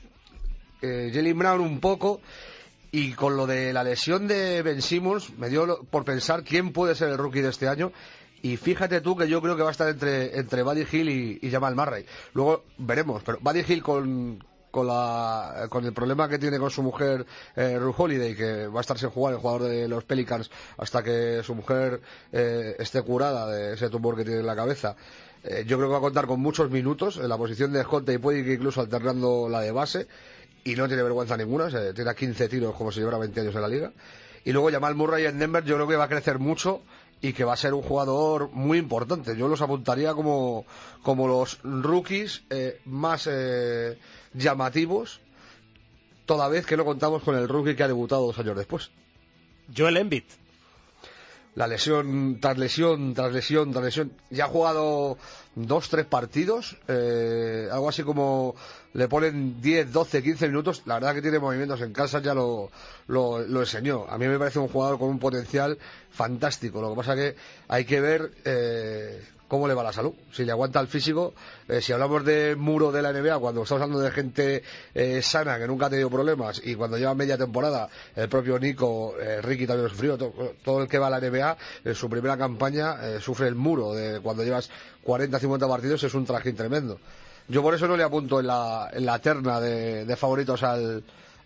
Eh, Jaylen Brown un poco. Y con lo de la lesión de Ben Simmons, me dio por pensar quién puede ser el rookie de este año. Y fíjate tú que yo creo que va a estar entre, entre Buddy Hield y, y Jamal Murray. Luego veremos, pero Buddy Hield con, con, la, con el problema que tiene con su mujer eh, Ru Holiday, que va a estar sin jugar, el jugador de los Pelicans, hasta que su mujer eh, esté curada de ese tumor que tiene en la cabeza. Eh, yo creo que va a contar con muchos minutos en la posición de escolta y puede ir incluso alternando la de base. Y no tiene vergüenza ninguna, se tira quince tiros como si llevara veinte años en la liga. Y luego Jamal Murray en Denver yo creo que va a crecer mucho y que va a ser un jugador muy importante. Yo los apuntaría como, como los rookies eh, más eh, llamativos, toda vez que no contamos con el rookie que ha debutado dos años después. Joel Embiid. La lesión tras lesión, tras lesión, tras lesión. Ya ha jugado dos, tres partidos, eh, algo así como le ponen diez, doce, quince minutos. La verdad que tiene movimientos en casa, ya lo, lo, lo enseñó. A mí me parece un jugador con un potencial fantástico. Lo que pasa que hay que ver eh, cómo le va la salud, si le aguanta el físico. Eh, si hablamos de muro de la N B A, cuando estamos hablando de gente eh, sana, que nunca ha tenido problemas, y cuando lleva media temporada, el propio Nico, eh, Ricky también lo sufrió, todo, todo el que va a la N B A, en su primera campaña, eh, sufre el muro de cuando llevas cuarenta, cincuenta partidos, es un trajín tremendo. Yo por eso no le apunto en la, en la terna de, de favoritos al,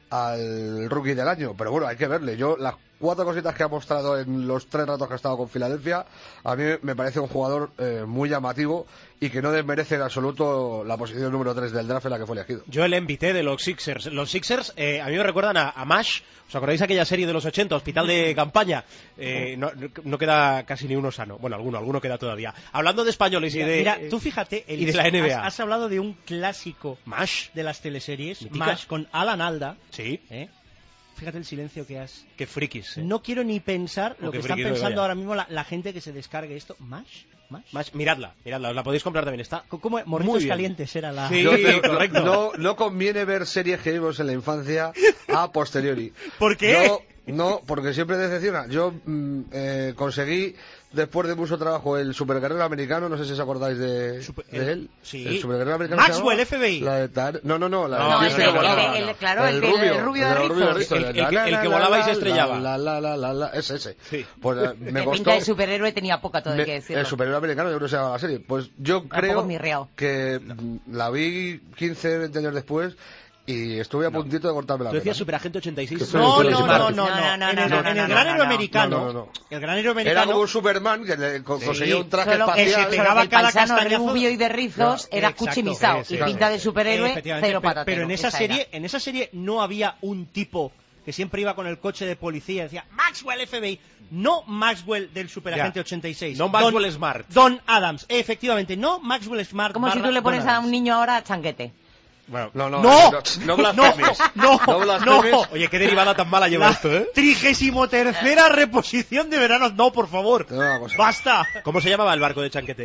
al rookie del año, pero bueno, hay que verle. Yo las cuatro cositas que ha mostrado en los tres ratos que ha estado con Filadelfia, a mí me parece un jugador eh, muy llamativo y que no desmerece en absoluto la posición número tres del draft en la que fue elegido. Yo el M V P de los Sixers. Los Sixers eh, a mí me recuerdan a, a MASH. ¿Os acordáis de aquella serie de los ochenta, Hospital de Campaña? Eh, no, no queda casi ni uno sano. Bueno, alguno, alguno queda todavía. Hablando de españoles y de... Mira, tú fíjate, el, y de la N B A. Has, has hablado de un clásico MASH de las teleseries, Mítica. MASH con Alan Alda. Sí. ¿Eh? Fíjate el silencio que has... Qué frikis. ¿eh? No quiero ni pensar O lo qué que están frikis pensando vaya. ahora mismo la, la gente que se descargue esto. ¿Mash? ¿Mash? MASH, miradla, miradla, os la podéis comprar también. Está ¿Cómo? muy Morritos bien. calientes era la... Sí, No, no, correcto. No, no conviene ver series que vimos en la infancia a posteriori. ¿Por qué? Yo, No, porque siempre decepciona. Yo mm, eh, conseguí, después de mucho trabajo, el superguerrero americano, no sé si os acordáis de, Super, de el, él. Sí. El superguerrero americano. Maxwell, F B I. La de Tar... No, no, no. La no, de el, el, el, el, claro, el, el, rubio, el rubio de rizos. El, el, el, el que volaba y se estrellaba. La, la, la, la, la, ese, ese. Sí. Pues, eh, me de costó... pinta de superhéroe tenía poca, todo hay que decirlo. El superhéroe americano, yo creo que se llama la serie. Pues yo creo que la vi quince, veinte años después. Y estuve a puntito no. de cortarme la Tú decías pena. Superagente ochenta y seis. No, no, no, no, no, En el granero americano, el granero americano era como un Superman que le conseguía un traje solo espacial. Que se pegaba el cada castañazo rubio y de rizos, no, era cuchimisao y pinta de superhéroe, cero patatero. Pero en esa serie, en esa serie no había un tipo que siempre iba con el coche de policía y decía Maxwell F B I, no Maxwell del Superagente ya. ochenta y seis. No Maxwell Don, Smart. Don Adams, efectivamente, no Maxwell Smart. Como si tú le pones a un niño ahora changuete. Bueno, no, no, no, no, blasfemes. No, no, no, no. Oye, qué derivada tan mala lleva la esto, ¿eh? Trigésimo tercera reposición de veranos, no, por favor. Basta. ¿Cómo se llamaba el barco de Chanquete?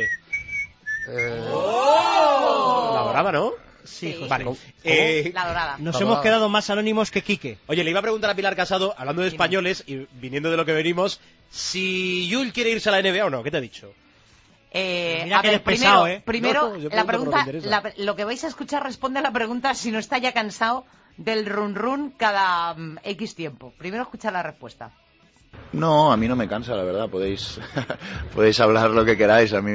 Eh... Oh. La Dorada, ¿no? Sí, José. Vale. Eh, la Dorada. Nos la hemos dorada. quedado más anónimos que Quique. Oye, le iba a preguntar a Pilar Casado, hablando de españoles y viniendo de lo que venimos, si Yul quiere irse a la N B A o no. ¿Qué te ha dicho? Eh, Mira a que ver, eres pesado, primero, ¿eh? primero no, no, la pregunta, la, lo que vais a escuchar responde a la pregunta si no está ya cansado del run run cada um, X tiempo. Primero escuchar la respuesta. No, a mí no me cansa, la verdad. Podéis podéis hablar lo que queráis. A mí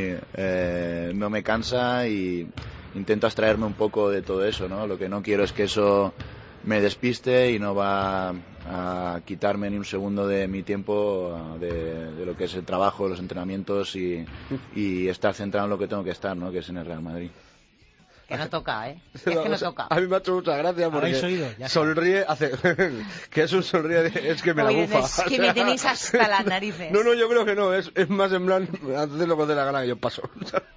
eh, no me cansa y intento abstraerme un poco de todo eso, ¿no? Lo que no quiero es que eso me despiste y no va a quitarme ni un segundo de mi tiempo de, de lo que es el trabajo, los entrenamientos y, y estar centrado en lo que tengo que estar, ¿no? Que es en el Real Madrid. Que no toca, ¿eh? Es que no toca. A mí me ha hecho mucha gracia porque oído? sonríe, hace que es un sonríe, es que me Oye, la bufa. Es que me tenéis hasta las narices. No, no, yo creo que no, es, es más en plan, hacer lo que te dé la gana que yo paso.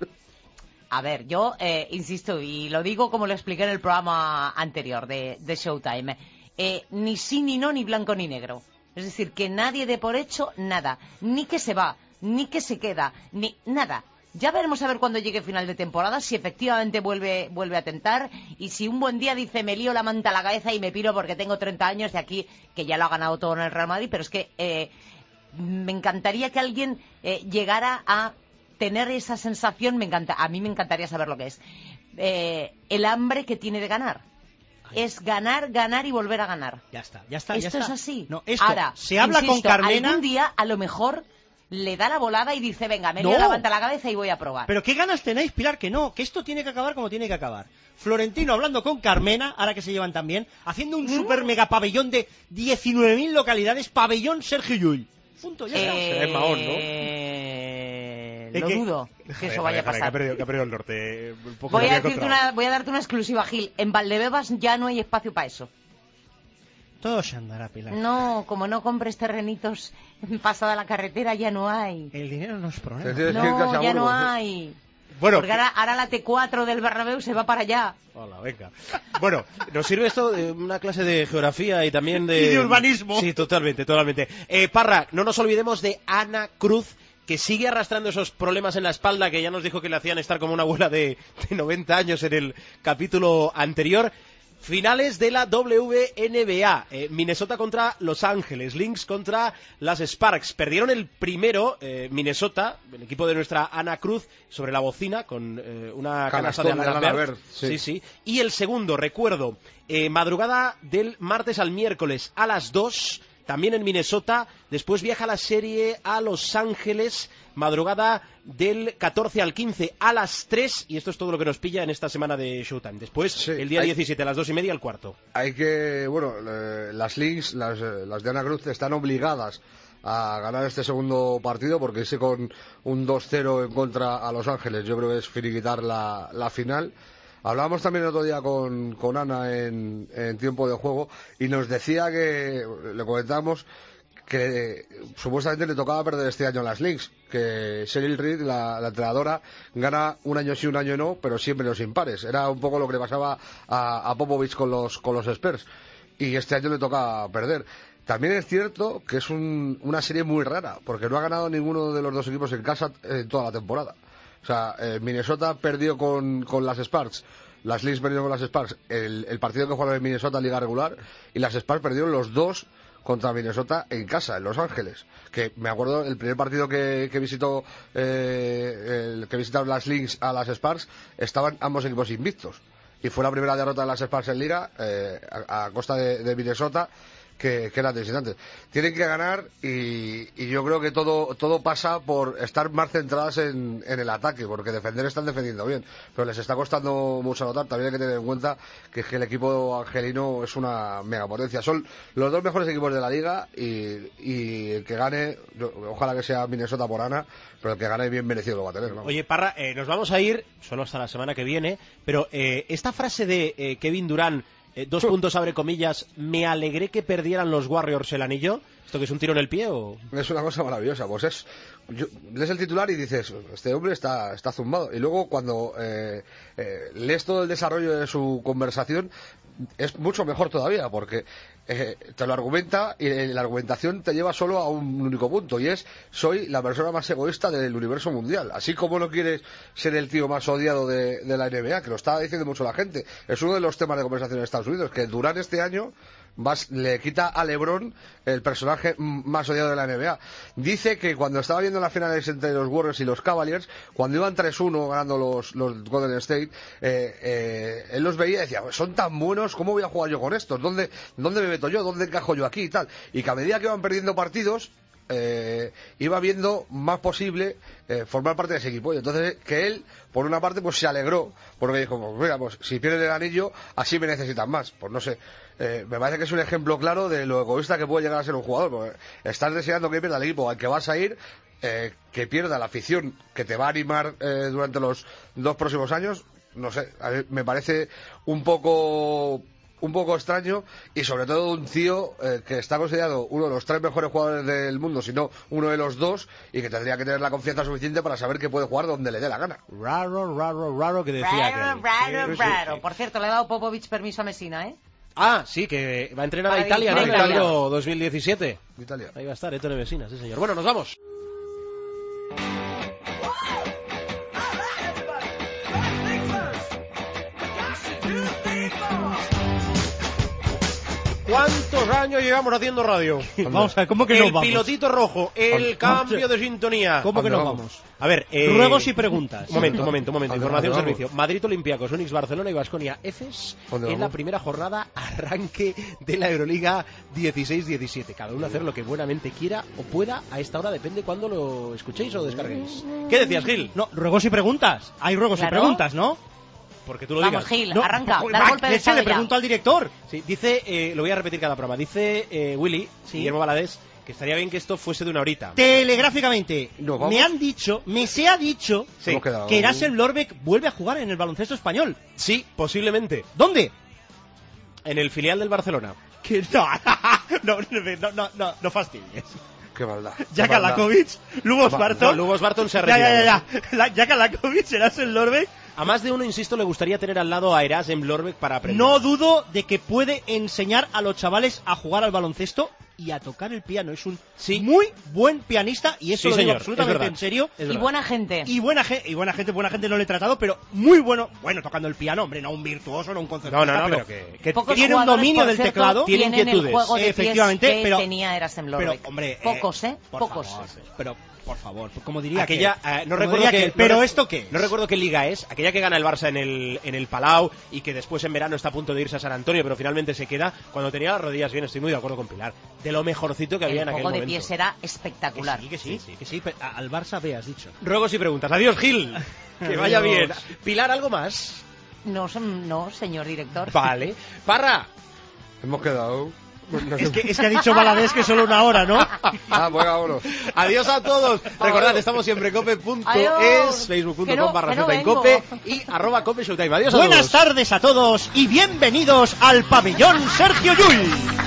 A ver, yo eh, insisto, y lo digo como lo expliqué en el programa anterior de, de Showtime, eh, ni sí, ni no, ni blanco, ni negro. Es decir, que nadie dé por hecho nada, ni que se va, ni que se queda, ni nada. Ya veremos a ver cuando llegue final de temporada si efectivamente vuelve vuelve a tentar y si un buen día dice me lío la manta a la cabeza y me piro porque tengo treinta años de aquí, que ya lo ha ganado todo en el Real Madrid, pero es que eh, me encantaría que alguien eh, llegara a tener esa sensación, me encanta, a mí me encantaría saber lo que es. Eh, el hambre que tiene de ganar. Ay. Es ganar, ganar y volver a ganar. Ya está, ya está, esto ya está. es así. No, esto, ahora, se habla insisto, con Carmena. Algún día, a lo mejor, le da la volada y dice, venga, me no. lío la manta a la cabeza y voy a probar. Pero qué ganas tenéis, Pilar, que no, que esto tiene que acabar como tiene que acabar. Florentino hablando con Carmena, ahora que se llevan tan bien, haciendo un ¿Mm? super mega pabellón de diecinueve mil localidades, pabellón Sergio Llull. Punto, ya está. Eh... Es Mahón, ¿no? Lo que... dudo que joder, eso vaya joder, a pasar. Que ha, perdido, que ha perdido el norte. Un poco voy, a decirte una, voy a darte una exclusiva, Gil. En Valdebebas ya no hay espacio para eso. Todo se andará, Pilar. No, como no compres terrenitos pasada la carretera, ya no hay. El dinero no es problema. No, ya no hay. Bueno, porque ahora, ahora la T cuatro del Bernabéu se va para allá. Hola, venga. Bueno, nos sirve esto de una clase de geografía y también de... Y de urbanismo. Sí, totalmente, totalmente. Eh, Parra, no nos olvidemos de Ana Cruz, que sigue arrastrando esos problemas en la espalda que ya nos dijo que le hacían estar como una abuela de, de noventa años en el capítulo anterior. Finales de la W N B A, eh, Minnesota contra Los Ángeles, Lynx contra las Sparks. Perdieron el primero, eh, Minnesota, el equipo de nuestra Ana Cruz, sobre la bocina, con eh, una canasta de Alana Bird. Sí. sí, sí. Y el segundo, recuerdo, eh, madrugada del martes al miércoles a las dos, también en Minnesota. Después viaja la serie a Los Ángeles, madrugada del catorce al quince a las tres, y esto es todo lo que nos pilla en esta semana de Showtime. Después, sí, el día hay, diecisiete a las dos y media, el cuarto. Hay que, bueno, eh, las Lynx, las, las de Ana Cruz, están obligadas a ganar este segundo partido, porque si con un dos cero en contra a Los Ángeles, yo creo que es finiquitar la, la final. Hablábamos también el otro día con, con Ana en, en tiempo de juego, y nos decía que, le comentábamos, que supuestamente le tocaba perder este año a las Lynx, que Cheryl Reed, la, la entrenadora, gana un año sí, un año no, pero siempre los impares. Era un poco lo que le pasaba a, a Popovich con los, con los Spurs, y este año le toca perder. También es cierto que es un, una serie muy rara, porque no ha ganado ninguno de los dos equipos en casa en toda la temporada. O sea, eh, Minnesota perdió con, con las Sparks, las Lynx perdieron con las Sparks el, el partido que jugaron en Minnesota en Liga Regular, y las Sparks perdieron los dos contra Minnesota en casa, en Los Ángeles. Que me acuerdo el primer partido que, que visitó, eh, el que visitaron las Lynx a las Sparks, estaban ambos equipos invictos. Y fue la primera derrota de las Sparks en Liga, eh, a, a costa de, de Minnesota, que, que eran visitantes. Tienen que ganar y, y yo creo que todo todo pasa por estar más centradas en, en el ataque, porque defender están defendiendo bien, pero les está costando mucho anotar. También hay que tener en cuenta que, que el equipo angelino es una megapotencia. Son los dos mejores equipos de la liga y, y el que gane, ojalá que sea Minnesota por Ana, pero el que gane bien merecido lo va a tener, ¿no? Oye, Parra, eh, nos vamos a ir solo hasta la semana que viene, pero eh, esta frase de eh, Kevin Durant, Eh, dos puntos, abre comillas, me alegré que perdieran los Warriors el anillo. ¿Esto que es un tiro en el pie o...? Es una cosa maravillosa, pues es... Yo, lees el titular y dices, este hombre está, está zumbado. Y luego cuando eh, eh, lees todo el desarrollo de su conversación, es mucho mejor todavía, porque eh, te lo argumenta y la argumentación te lleva solo a un único punto, y es, soy la persona más egoísta del universo mundial. Así como no quieres ser el tío más odiado de, de la N B A, que lo está diciendo mucho la gente. Es uno de los temas de conversación en Estados Unidos, que Durant este año vas, le quita a LeBron el personaje más odiado de la N B A. Dice que cuando estaba viendo las finales entre los Warriors y los Cavaliers, cuando iban tres uno ganando los, los Golden State, eh, eh, él los veía y decía, son tan buenos, ¿cómo voy a jugar yo con estos? ¿Dónde, dónde me meto yo? ¿Dónde encajo yo aquí? Y tal. Y que a medida que iban perdiendo partidos, Eh, iba viendo más posible eh, formar parte de ese equipo, y entonces que él por una parte pues se alegró, porque dijo, pues mira, pues si pierden el anillo así me necesitan más. Pues no sé, eh, me parece que es un ejemplo claro de lo egoísta que puede llegar a ser un jugador, porque estás deseando que pierda el equipo al que vas a ir, eh, que pierda la afición que te va a animar eh, durante los dos próximos años. No sé, a mí me parece un poco un poco extraño, y sobre todo un tío eh, que está considerado uno de los tres mejores jugadores del mundo, si no uno de los dos, y que tendría que tener la confianza suficiente para saber que puede jugar donde le dé la gana. Raro, raro, raro que decía Raro, aquel. raro, Sí, sí, raro. sí. Por cierto, le ha dado Popovich permiso a Messina, ¿eh? Ah, sí, que va a entrenar Para a Italia, ¿no? En Italia. el Euro dos mil diecisiete. Italia. Ahí va a estar, Ettore Messina, sí señor. Bueno, nos vamos. ¿Cuántos años llevamos haciendo radio? Vamos a ver, ¿cómo que el nos vamos? pilotito rojo, el cambio de sintonía. ¿Cómo que nos vamos? A ver, eh... ruegos y preguntas. Un momento, un momento, un momento. ¿Dónde Información, vamos? servicio. Madrid Olympiacos, Unix Barcelona y Baskonia Efes ¿Dónde en la vamos? primera jornada, arranque de la Euroliga dieciséis diecisiete. Cada uno hacer lo que buenamente quiera o pueda. A esta hora depende cuando lo escuchéis o descarguéis. ¿Qué decías, Gil? No, ruegos y preguntas. Hay ruegos Claro. y preguntas, ¿no? Porque tú lo Vamos, digas. Gil, No, arranca, pues, da va, el golpe de leche, estado le ya. pregunto al director. Sí, dice, eh, lo voy a repetir cada programa. Dice eh, Willy, Guillermo Valadez, que estaría bien que esto fuese de una horita. Telegráficamente, ¿Nos vamos? me han dicho, me se ha dicho Sí, Hemos quedado- que Erasel Lorbeck vuelve a jugar en el baloncesto español. Sí, posiblemente. ¿Dónde? En el filial del Barcelona. Que no, no, no, no, no, no fastidies. Qué maldad. Jack Qué maldad. Alakovic, Lubos No, Barton. Lubos Barton se ha Ya, ya, retirado. ya, ya. La- Jack Alakovic, Erasel Lorbeck. A más de uno, insisto, le gustaría tener al lado a Erasem Lorbeck para aprender. No dudo de que puede enseñar a los chavales a jugar al baloncesto y a tocar el piano. Es un Sí. muy buen pianista, y eso Sí, lo digo señor, absolutamente es verdad. en serio. Es Y verdad. buena gente. Y buena, ge- y buena gente, buena gente no le he tratado, pero muy bueno, bueno, tocando el piano, hombre, no un virtuoso, no un concertista, No, no, no, pero, pero que- que Pocos tiene un jugadores, dominio por del cierto, teclado. tiene tienen el inquietudes. juego de pies Efectivamente, que pero- tenía Erasem Pero, Lorbeck. hombre, eh, Pocos, ¿eh? por Pocos. favor, pero, por favor, como diría Aquella, que, eh, no como recuerdo diría que, que- pero no re- esto qué es? No recuerdo qué liga es, aquella que gana el Barça en el, en el Palau y que después en verano está a punto de irse a San Antonio, pero finalmente se queda cuando tenía las rodillas bien. Estoy muy de acuerdo con Pilar. De lo mejorcito que había El en aquel juego de momento. pies era espectacular. Que sí, que sí, que sí, pero a- al Barça B has dicho. Ruegos y preguntas. Adiós, Gil. Que vaya Adiós. bien. Pilar, ¿algo más? No, son- no, señor director. Vale. Parra. Hemos quedado. Es que, es que ha dicho Valadez que solo una hora, ¿no? Ah, pues vámonos. Adiós a todos. Recordad, estamos siempre en cope punto es, Adiós. facebook punto Que no, com barra que no Z en vengo. cope y arroba cope showtime. Adiós a Buenas todos. tardes a todos y bienvenidos al pabellón Sergio Llull.